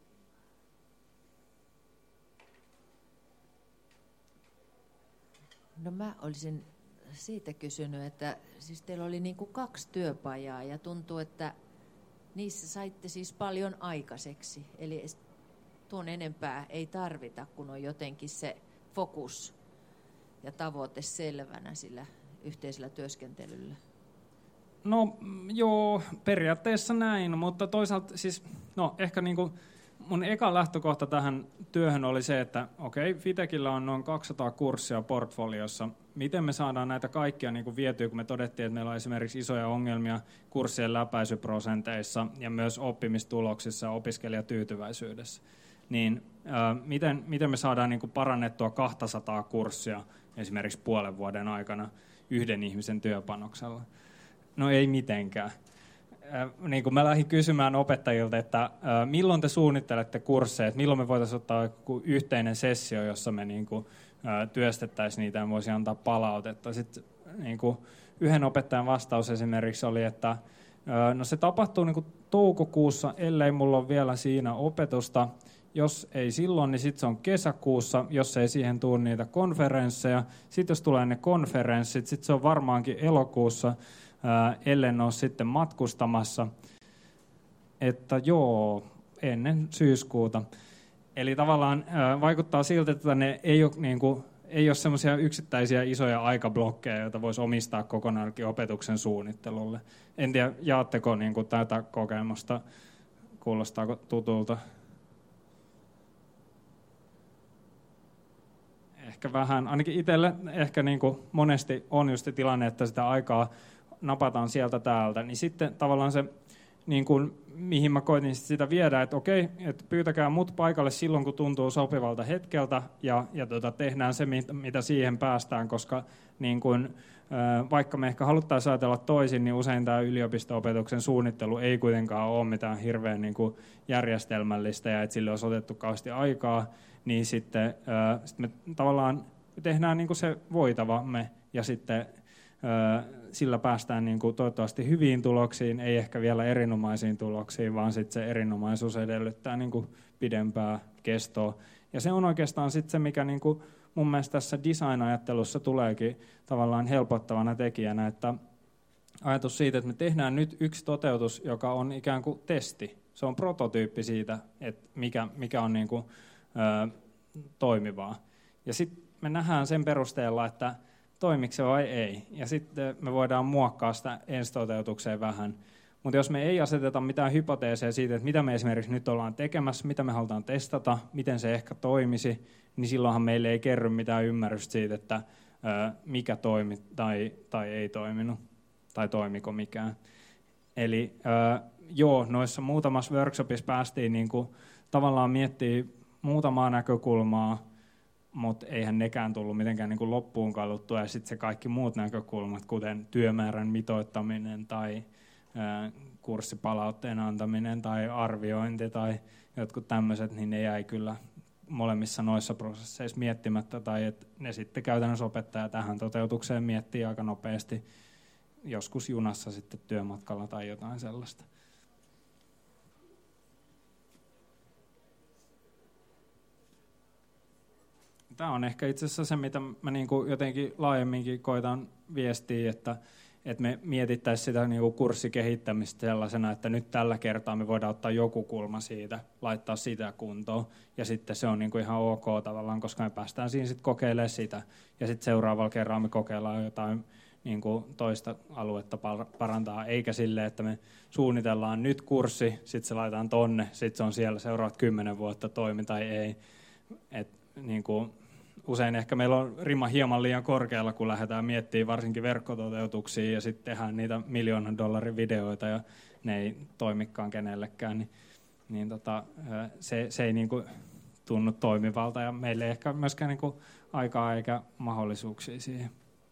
No mä olisin siitä kysynyt, että siis teillä oli niinku kaksi työpajaa ja tuntuu, että niissä saitte siis paljon aikaiseksi, eli tuon enempää ei tarvita, kun on jotenkin se fokus ja tavoite selvänä sillä yhteisellä työskentelyllä. No joo, periaatteessa näin, mutta toisaalta siis, no ehkä niin kuin mun eka lähtökohta tähän työhön oli se, että okei, Fitekillä on noin kaksisataa kurssia portfoliossa. Miten me saadaan näitä kaikkia niin kuin vietyä, kun me todettiin, että meillä on esimerkiksi isoja ongelmia kurssien läpäisyprosenteissa ja myös oppimistuloksissa ja opiskelijatyytyväisyydessä. Niin ää, miten, miten me saadaan niin kuin parannettua kaksisataa kurssia esimerkiksi puolen vuoden aikana yhden ihmisen työpanoksella? No ei mitenkään. Niin kuin mä lähdin kysymään opettajilta, että ää, milloin te suunnittelette kursseja, että milloin me voitaisiin ottaa yhteinen sessio, jossa me niin kuin, ää, työstettäisiin niitä ja voisi antaa palautetta. Sitten niin kuin yhden opettajan vastaus esimerkiksi oli, että ää, no se tapahtuu niin kuin toukokuussa, ellei mulla ole vielä siinä opetusta. Jos ei silloin, niin sitten se on kesäkuussa, jos ei siihen tule niitä konferensseja. Sitten jos tulee ne konferenssit, sitten se on varmaankin elokuussa, ää, ellen ole sitten matkustamassa. Että joo, ennen syyskuuta. Eli tavallaan ää, vaikuttaa siltä, että ne ei ole, niin kuin, ei ole semmoisia yksittäisiä isoja aikablokkeja, joita voisi omistaa kokonaankin opetuksen suunnittelulle. En tiedä, jaatteko niin kuin tätä kokemusta, kuulostaako tutulta? Ehkä vähän, ainakin itselle ehkä niin kuin monesti on just se tilanne, että sitä aikaa napataan sieltä täältä, niin sitten tavallaan se, niin kuin, mihin mä koitin sitä viedä, että okei, että pyytäkää mut paikalle silloin, kun tuntuu sopivalta hetkeltä, ja, ja tota, tehdään se, mitä siihen päästään, koska niin kuin, vaikka me ehkä haluttaisiin ajatella toisin, niin usein tämä yliopisto-opetuksen suunnittelu ei kuitenkaan ole mitään hirveän niin kuin järjestelmällistä, ja että sille olisi otettu kauheasti aikaa, niin sitten sit me tavallaan tehdään niin kuin se voitavamme, ja sitten sillä päästään niin kuin toivottavasti hyviin tuloksiin, ei ehkä vielä erinomaisiin tuloksiin, vaan sitten se erinomaisuus edellyttää niin kuin pidempää kestoa. Ja se on oikeastaan sitten se, mikä niin kuin mun mielestä tässä design-ajattelussa tuleekin tavallaan helpottavana tekijänä, että ajatus siitä, että me tehdään nyt yksi toteutus, joka on ikään kuin testi. Se on prototyyppi siitä, että mikä, mikä on niin kuin, ö, toimivaa. Ja sitten me nähdään sen perusteella, että toimiko se vai ei. Ja sitten me voidaan muokkaa sitä ensitoteutukseen vähän. Mutta jos me ei aseteta mitään hypoteeseja siitä, että mitä me esimerkiksi nyt ollaan tekemässä, mitä me halutaan testata, miten se ehkä toimisi, niin silloinhan meille ei kerry mitään ymmärrystä siitä, että ö, mikä toimi tai, tai ei toiminut, tai toimiko mikään. Eli ö, joo, noissa muutamassa workshopissa päästiin niinku tavallaan miettimään muutamaa näkökulmaa, mutta eihän nekään tullut mitenkään niin kuin loppuun kaluttua, ja sitten se kaikki muut näkökulmat, kuten työmäärän mitoittaminen tai ää, kurssipalautteen antaminen tai arviointi tai jotkut tämmöiset, niin ne jäi kyllä molemmissa noissa prosesseissa miettimättä, tai että ne sitten käytännössä opettaja tähän toteutukseen miettii aika nopeasti, joskus junassa sitten työmatkalla tai jotain sellaista. Tämä on ehkä itse asiassa se, mitä mä niin kuin jotenkin laajemminkin koitan viestiä, että, että me mietittäisiin sitä niin kuin kurssikehittämistä sellaisena, että nyt tällä kertaa me voidaan ottaa joku kulma siitä, laittaa sitä kuntoon, ja sitten se on niin kuin ihan ok tavallaan, koska me päästään siinä sitten kokeilemaan sitä, ja sitten seuraavalla kerralla me kokeillaan jotain niin kuin toista aluetta parantaa, eikä silleen, että me suunnitellaan nyt kurssi, sitten se laitetaan tonne, sitten se on siellä seuraavat kymmenen vuotta toimi tai ei, että niin kuin usein ehkä meillä on rima hieman liian korkealla, kun lähdetään miettimään varsinkin verkkototeutuksia ja sitten tehdään niitä miljoonan dollarin videoita ja ne ei toimikaan kenellekään, niin, niin tota, se, se ei niin kuin tunnu toimivalta ja meille ei ehkä myöskään niin kuin aikaa eikä mahdollisuuksia siihen.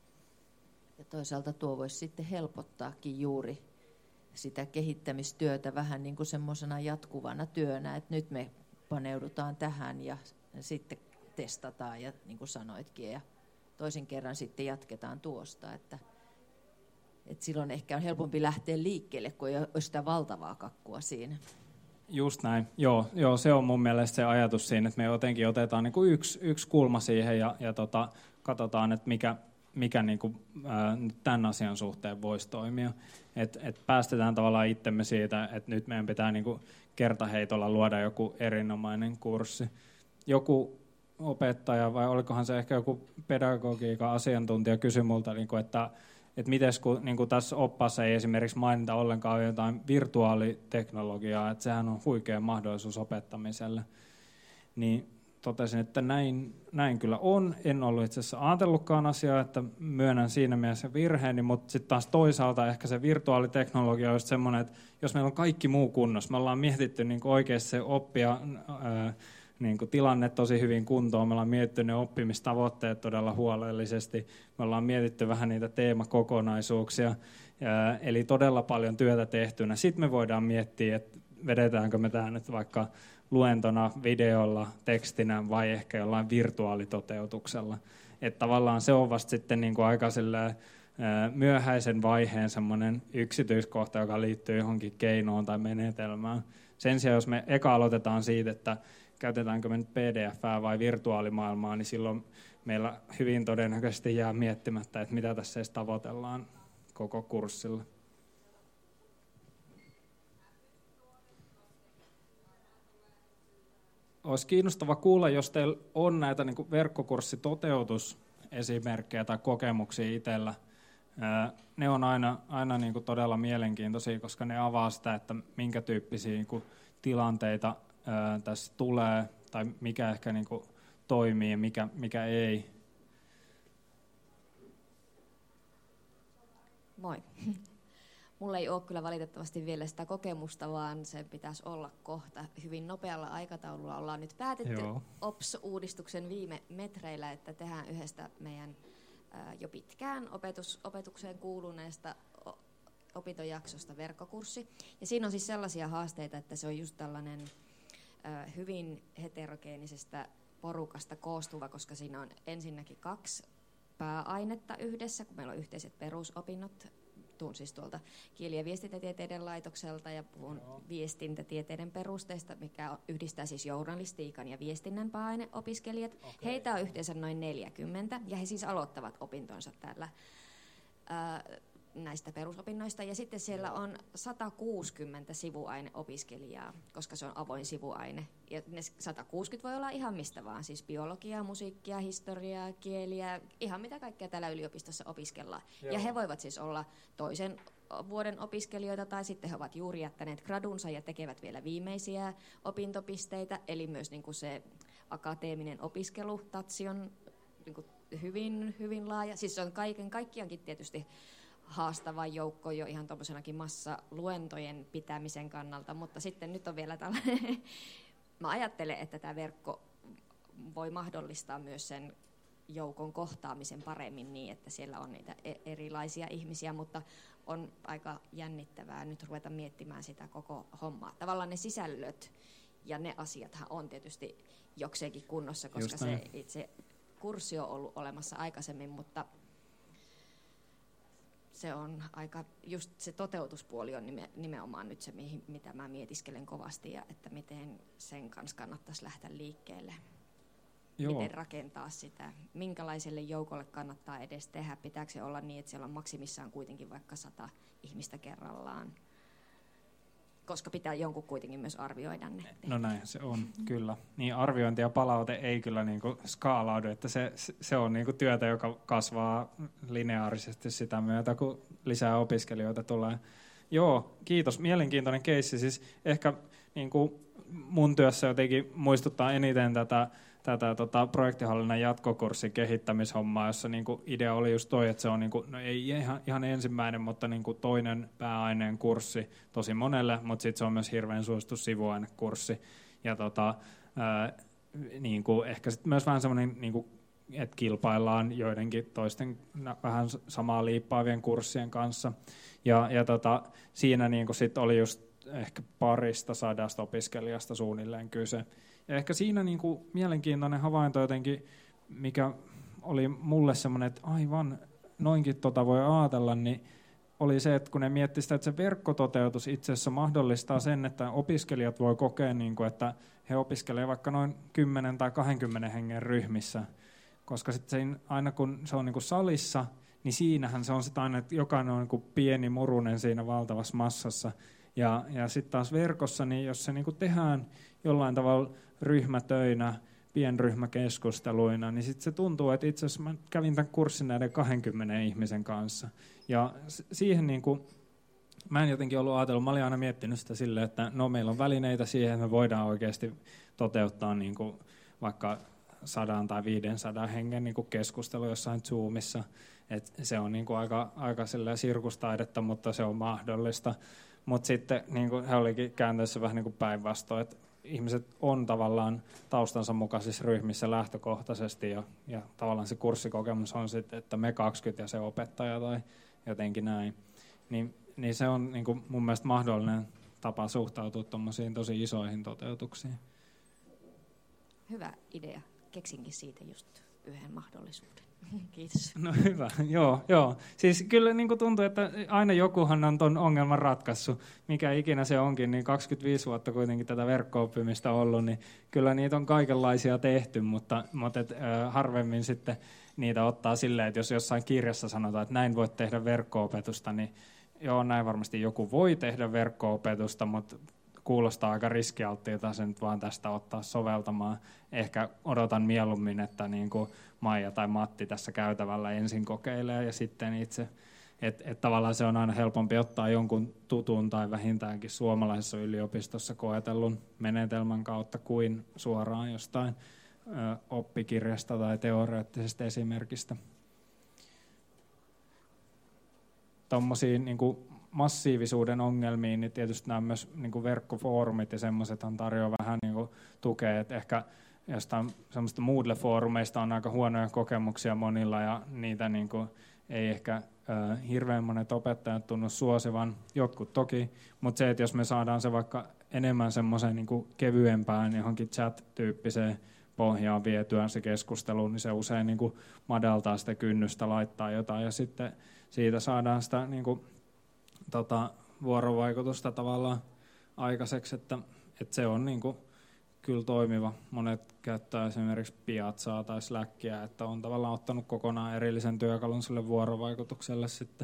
Ja toisaalta tuo voisi sitten helpottaakin juuri sitä kehittämistyötä vähän niin kuin semmoisena jatkuvana työnä, että nyt me paneudutaan tähän ja sitten testataan ja niin kuin sanoitkin ja toisen kerran sitten jatketaan tuosta, että, että silloin ehkä on helpompi lähteä liikkeelle, kun ei ole sitä valtavaa kakkua siinä. Just näin. Joo, joo, se on mun mielestä se ajatus siinä, että me jotenkin otetaan niin kuin yksi, yksi kulma siihen ja, ja tota, katsotaan, että mikä, mikä niin kuin, ää, tämän asian suhteen voisi toimia. Että et päästetään tavallaan itsemme siitä, että nyt meidän pitää niin kuin kertaheitolla luoda joku erinomainen kurssi. Joku opettaja, vai olikohan se ehkä joku pedagogiikan asiantuntija kysyi multa, niin kuin, että, että miten kun niin kuin tässä oppaassa ei esimerkiksi mainita ollenkaan jotain virtuaaliteknologiaa, että sehän on huikea mahdollisuus opettamiselle, niin totesin, että näin, näin kyllä on. En ollut itse asiassa ajatellutkaan asiaa, että myönnän siinä mielessä virheeni, mutta sitten taas toisaalta ehkä se virtuaaliteknologia on just semmoinen, että jos meillä on kaikki muu kunnossa, me ollaan mietitty niin kuin oikeasti se oppia ää, niin kuin tilanne tosi hyvin kuntoon, me ollaan mietitty ne oppimistavoitteet todella huolellisesti, me ollaan mietitty vähän niitä teemakokonaisuuksia, ää, eli todella paljon työtä tehtynä. Sitten me voidaan miettiä, että vedetäänkö me tämä nyt vaikka luentona, videolla, tekstinä vai ehkä jollain virtuaalitoteutuksella. Että tavallaan se on vasta sitten niin kuin aika silleen, myöhäisen vaiheen semmoinen yksityiskohta, joka liittyy johonkin keinoon tai menetelmään. Sen sijaan, jos me eka aloitetaan siitä, että käytetäänkö me nyt P D F:ää vai virtuaalimaailmaa, niin silloin meillä hyvin todennäköisesti jää miettimättä, että mitä tässä edes tavoitellaan koko kurssilla. olisi kiinnostava kuulla, jos teillä on näitä niin kuin verkkokurssitoteutusesimerkkejä tai kokemuksia itsellä. Ne on aina, aina niin kuin todella mielenkiintoisia, koska ne avaa sitä, että minkä tyyppisiä niin kuin tilanteita ää, tässä tulee, tai mikä ehkä niin kuin toimii ja mikä, mikä ei. Moi. Mulla ei ole kyllä valitettavasti vielä sitä kokemusta, vaan sen pitäisi olla kohta. Hyvin nopealla aikataululla ollaan nyt päätetty Joo. O P S-uudistuksen viime metreillä, että tehdään yhdestä meidän ää, jo pitkään opetus, opetukseen kuuluneesta o, opintojaksosta verkkokurssi. Ja siinä on siis sellaisia haasteita, että se on just tällainen ää, hyvin heterogeenisestä porukasta koostuva, koska siinä on ensinnäkin kaksi pääainetta yhdessä, kun meillä on yhteiset perusopinnot. Tuun siis tuolta kieli- ja viestintätieteiden laitokselta ja puhun Joo. viestintätieteiden perusteista, mikä yhdistää siis journalistiikan ja viestinnän pääaineopiskelijat. Okay. Heitä on yhteensä noin neljäkymmentä ja he siis aloittavat opintonsa täällä ää, näistä perusopinnoista. Ja sitten siellä on sata kuusikymmentä sivuaineopiskelijaa, koska se on avoin sivuaine. Ja ne sata kuusikymmentä voi olla ihan mistä vaan, siis biologiaa, musiikkia, historiaa, kieliä, ihan mitä kaikkea täällä yliopistossa opiskellaan. Joo. Ja he voivat siis olla toisen vuoden opiskelijoita tai sitten he ovat juuri jättäneet gradunsa ja tekevät vielä viimeisiä opintopisteitä. Eli myös niin kuin se akateeminen opiskelu, tatsi on niin kuin hyvin, hyvin laaja. Siis se on kaiken kaikkiaankin tietysti haastava joukko jo ihan tuommoisenakin massaluentojen pitämisen kannalta, mutta sitten nyt on vielä tällainen, mä ajattelen, että tämä verkko voi mahdollistaa myös sen joukon kohtaamisen paremmin niin, että siellä on niitä erilaisia ihmisiä, mutta on aika jännittävää nyt ruveta miettimään sitä koko hommaa. Tavallaan ne sisällöt ja ne asiathan on tietysti jokseenkin kunnossa, koska se itse kurssi on ollut olemassa aikaisemmin, mutta se on aika, just se toteutuspuoli on nimenomaan nyt se, mitä mä mietiskelen kovasti ja että miten sen kanssa kannattaisi lähteä liikkeelle. Joo. Miten rakentaa sitä, minkälaiselle joukolle kannattaa edes tehdä, pitääkö se olla niin, että siellä on maksimissaan kuitenkin vaikka sata ihmistä kerrallaan, koska pitää jonkun kuitenkin myös arvioida ne. No näin se on, mm-hmm. kyllä. Niin arviointi ja palaute ei kyllä niinku skaalaudu, että se, se on niinku työtä, joka kasvaa lineaarisesti sitä myötä, kun lisää opiskelijoita tulee. Joo, kiitos. Mielenkiintoinen keissi. Siis ehkä niinku mun työssä jotenkin muistuttaa eniten tätä, tätä tota, projektihallinnan jatkokurssin kehittämishommaa, jossa niinku idea oli just toi, että se on niinku, no ei ihan, ihan ensimmäinen, mutta niinku toinen pääaineen kurssi tosi monelle, mutta sitten se on myös hirveän suosittu sivuainekurssi. Ja tota, ää, niinku, ehkä sitten myös vähän semmoinen, niinku, että kilpaillaan joidenkin toisten vähän samaa liippaavien kurssien kanssa. Ja, ja tota, siinä niinku sit oli just ehkä parista sadasta opiskelijasta suunnilleen kyse. Ja ehkä siinä niin kuin mielenkiintoinen havainto jotenkin, mikä oli mulle semmoinen, että aivan noinkin tota voi ajatella, niin oli se, että kun ne miettivät sitä, että se verkkototeutus itse asiassa mahdollistaa sen, että opiskelijat voi kokea, niin kuin, että he opiskelevat vaikka noin kymmenen tai kaksikymmentä hengen ryhmissä. Koska sitten aina kun se on niin kuin salissa, niin siinähän se on sitä aina, että jokainen on niin kuin pieni murunen siinä valtavassa massassa. Ja, ja sitten taas verkossa, niin jos se niinku tehdään jollain tavalla ryhmätöinä, pienryhmäkeskusteluina, niin sitten se tuntuu, että itse asiassa mä kävin tämän kurssin näiden kaksikymmentä ihmisen kanssa. Ja siihen niinku, mä en jotenkin ollut ajatellut, mä olin aina miettinyt sitä silleen, että no meillä on välineitä siihen, että me voidaan oikeasti toteuttaa niinku vaikka sadan tai viidensadan hengen niinku keskustelu jossain Zoomissa. Et se on niinku aika, aika sirkustaidetta, mutta se on mahdollista. Mutta sitten niin kuin he olikin käänteessä vähän niin kuin päinvastoin, että ihmiset on tavallaan taustansa mukaisissa ryhmissä lähtökohtaisesti ja, ja tavallaan se kurssikokemus on sitten, että me kaksikymmentä ja se opettaja tai jotenkin näin. Niin, niin se on niin kuin mun mielestä mahdollinen tapa suhtautua tuommoisiin tosi isoihin toteutuksiin. Hyvä idea. Keksinkin siitä just yhden mahdollisuuden. Kiitos. No hyvä, joo, joo. Siis kyllä niin kuin tuntuu, että aina jokuhan on ton ongelman ratkaissut, mikä ikinä se onkin, niin kaksikymmentäviisi vuotta kuitenkin tätä verkko-oppimista ollut, niin kyllä niitä on kaikenlaisia tehty, mutta, mutta et, äh, harvemmin sitten niitä ottaa silleen, että jos jossain kirjassa sanotaan, että näin voit tehdä verkko-opetusta, niin joo, näin varmasti joku voi tehdä verkko-opetusta, mutta kuulostaa aika riskialttiilta se nyt vaan tästä ottaa soveltamaan. Ehkä odotan mieluummin, että niin kuin Maija tai Matti tässä käytävällä ensin kokeilee ja sitten itse. Että et tavallaan se on aina helpompi ottaa jonkun tutun tai vähintäänkin suomalaisessa yliopistossa koetellun menetelmän kautta kuin suoraan jostain ö, oppikirjasta tai teoreettisesta esimerkistä. Tuommoisiin niin kuin massiivisuuden ongelmiin, niin tietysti nämä myös niin kuin verkkofoorumit ja semmoisethan tarjoaa vähän niin kuin tukea, että ehkä jostain semmoista Moodle-foorumeista on aika huonoja kokemuksia monilla ja niitä niin kuin ei ehkä äh, hirveän monet opettajat tunnu suosivan, jotkut toki, mutta se, että jos me saadaan se vaikka enemmän semmoiseen niin kuin kevyempään johonkin chat-tyyppiseen pohjaan vietyä se keskustelu, niin se usein niin kuin madaltaa sitä kynnystä laittaa jotain ja sitten siitä saadaan sitä niin kuin, tota, vuorovaikutusta tavallaan aikaiseksi, että, että se on niin kuin, kyllä toimiva. Monet käyttää esimerkiksi Piazzaa tai Slackia, että on tavallaan ottanut kokonaan erillisen työkalun sille vuorovaikutukselle sitten.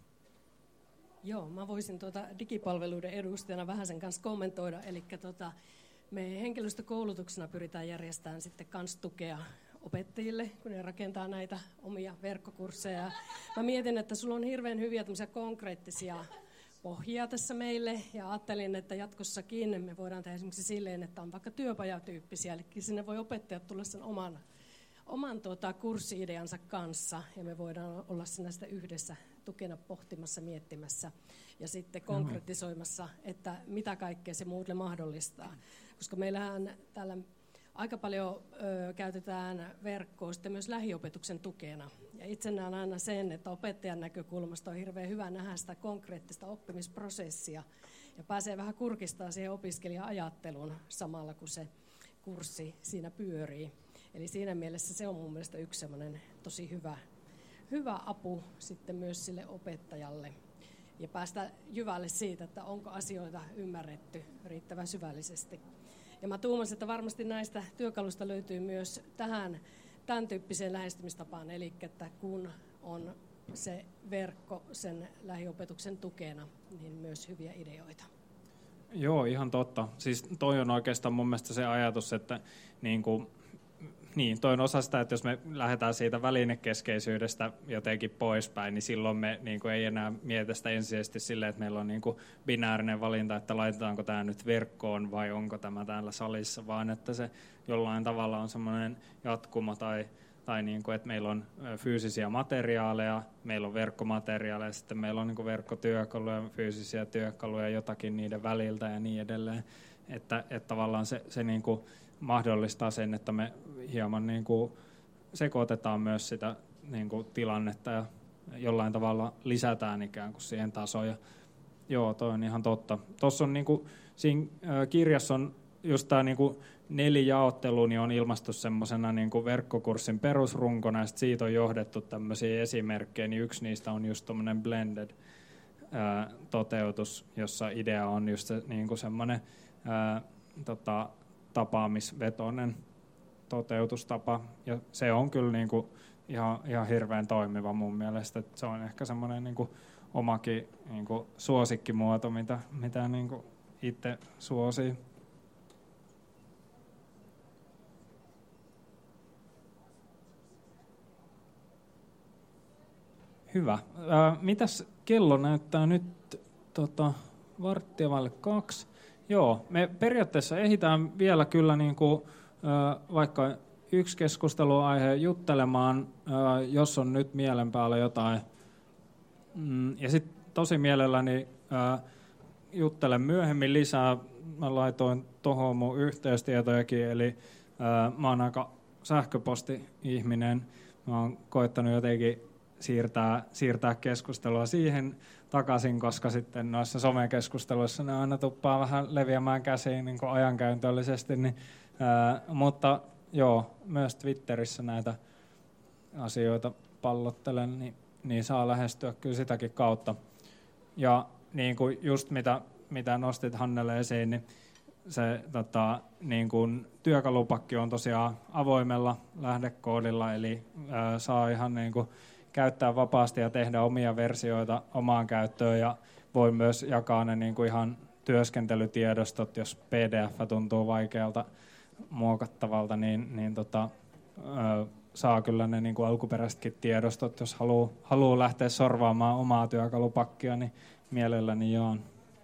Joo, mä voisin tuota digipalveluiden edustajana vähän sen kanssa kommentoida, eli tota, me henkilöstökoulutuksena pyritään järjestämään sitten kans tukea opettajille, kun ne rakentaa näitä omia verkkokursseja. Mä mietin, että sulla on hirveän hyviä konkreettisia pohjia tässä meille, ja ajattelin, että jatkossakin me voidaan tehdä esimerkiksi silleen, että on vaikka työpajatyyppisiä, eli sinne voi opettajat tulla sen oman, oman tuota, kurssi-ideansa kanssa, ja me voidaan olla siinä sitä yhdessä tukena pohtimassa, miettimässä, ja sitten konkretisoimassa, että mitä kaikkea se Moodle mahdollistaa. Koska meillähän täällä aika paljon ö, käytetään verkkoa sitten myös lähiopetuksen tukena. Ja itse näen aina sen, että opettajan näkökulmasta on hirveän hyvä nähdä sitä konkreettista oppimisprosessia ja pääsee vähän kurkistaa siihen opiskelija-ajatteluun samalla, kun se kurssi siinä pyörii. Eli siinä mielessä se on mun mielestä yksi semmoinen tosi hyvä, hyvä apu sitten myös sille opettajalle. Ja päästä jyvälle siitä, että onko asioita ymmärretty riittävän syvällisesti. Ja mä tuumasin, että varmasti näistä työkalusta löytyy myös tähän tämän tyyppiseen lähestymistapaan, eli että kun on se verkko sen lähiopetuksen tukena, niin myös hyviä ideoita. Joo, ihan totta. Siis toi on oikeastaan mun mielestä se ajatus, että niin kuin, niin, toi on osa sitä, että jos me lähdetään siitä välinekeskeisyydestä jotenkin poispäin, niin silloin me niin kuin ei enää mietitä sitä ensisijaisesti silleen, että meillä on niin kuin binäärinen valinta, että laitetaanko tämä nyt verkkoon vai onko tämä täällä salissa, vaan että se jollain tavalla on semmoinen jatkumo tai, tai niin kuin, että meillä on fyysisiä materiaaleja, meillä on verkkomateriaaleja, sitten meillä on niin kuin verkkotyökaluja, fyysisiä työkaluja, jotakin niiden väliltä ja niin edelleen, että, että tavallaan se, se niin kuin mahdollistaa sen, että me hieman niin kuin sekoitetaan myös sitä niin kuin tilannetta ja jollain tavalla lisätään ikään kuin siihen tasoja. Joo, toi on ihan totta. Tuossa on niin kuin, siinä kirjassa on just tämä niin kuin nelijaottelu, niin on ilmastu semmoisena niin kuin verkkokurssin perusrunkona, ja siitä on johdettu tämmöisiä esimerkkejä, niin yksi niistä on just tommoinen blended ää, toteutus, jossa idea on just se, niin kuin semmoinen ää, tota, tapaamisvetoinen toteutustapa, ja se on kyllä niin kuin ihan, ihan hirveän toimiva mun mielestä. Että se on ehkä semmoinen niin kuin omakin niin kuin suosikkimuoto, mitä, mitä niin kuin itse suosii. Hyvä. Ää, mitäs kello näyttää nyt tota, varttia vaille kaksi? Joo, me periaatteessa ehditään vielä kyllä niin kuin, ää, vaikka yksi keskusteluaihe juttelemaan, ää, jos on nyt mielen päällä jotain. Mm, ja sitten tosi mielelläni ää, juttelen myöhemmin lisää. Mä laitoin tuohon mun yhteystietojakin, eli ää, mä oon aika sähköposti-ihminen. Mä oon koettanut jotenkin siirtää, siirtää keskustelua siihen takaisin, koska sitten noissa somekeskusteluissa ne aina tuppaa vähän leviämään käsiin niin kuin ajankäytöllisesti. Niin, ää, mutta joo, myös Twitterissä näitä asioita pallottelen, niin, niin saa lähestyä kyllä sitäkin kautta. Ja niin kuin just mitä, mitä nostit Hannele esiin, niin se tota, niin kuin työkalupakki on tosiaan avoimella lähdekoodilla, eli ää, saa ihan niin kuin käyttää vapaasti ja tehdä omia versioita omaan käyttöön, ja voi myös jakaa ne niin kuin ihan työskentelytiedostot, jos P D F tuntuu vaikealta muokattavalta, niin, niin tota, ö, saa kyllä ne niin kuin alkuperäisetkin tiedostot. Jos haluaa haluu lähteä sorvaamaan omaa työkalupakkia, niin mielelläni jaan.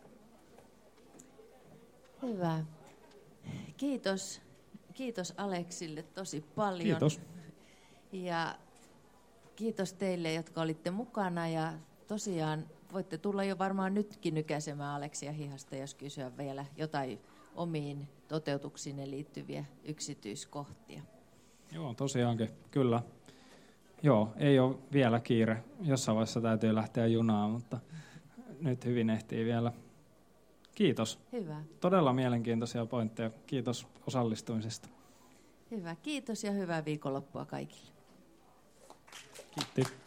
Hyvä. Kiitos. Kiitos Aleksille tosi paljon. Kiitos. Ja kiitos teille, jotka olitte mukana. Ja tosiaan voitte tulla jo varmaan nytkin nykäisemään Aleksia hihasta, jos kysyä vielä jotain omiin toteutuksiin liittyviä yksityiskohtia. Joo, tosiaankin, kyllä. Joo, ei ole vielä kiire. Jossain vaiheessa täytyy lähteä junaan, mutta nyt hyvin ehtii vielä. Kiitos. Hyvä. Todella mielenkiintoisia pointteja. Kiitos osallistumisesta. Hyvä. Kiitos ja hyvää viikonloppua kaikille. Kiitos.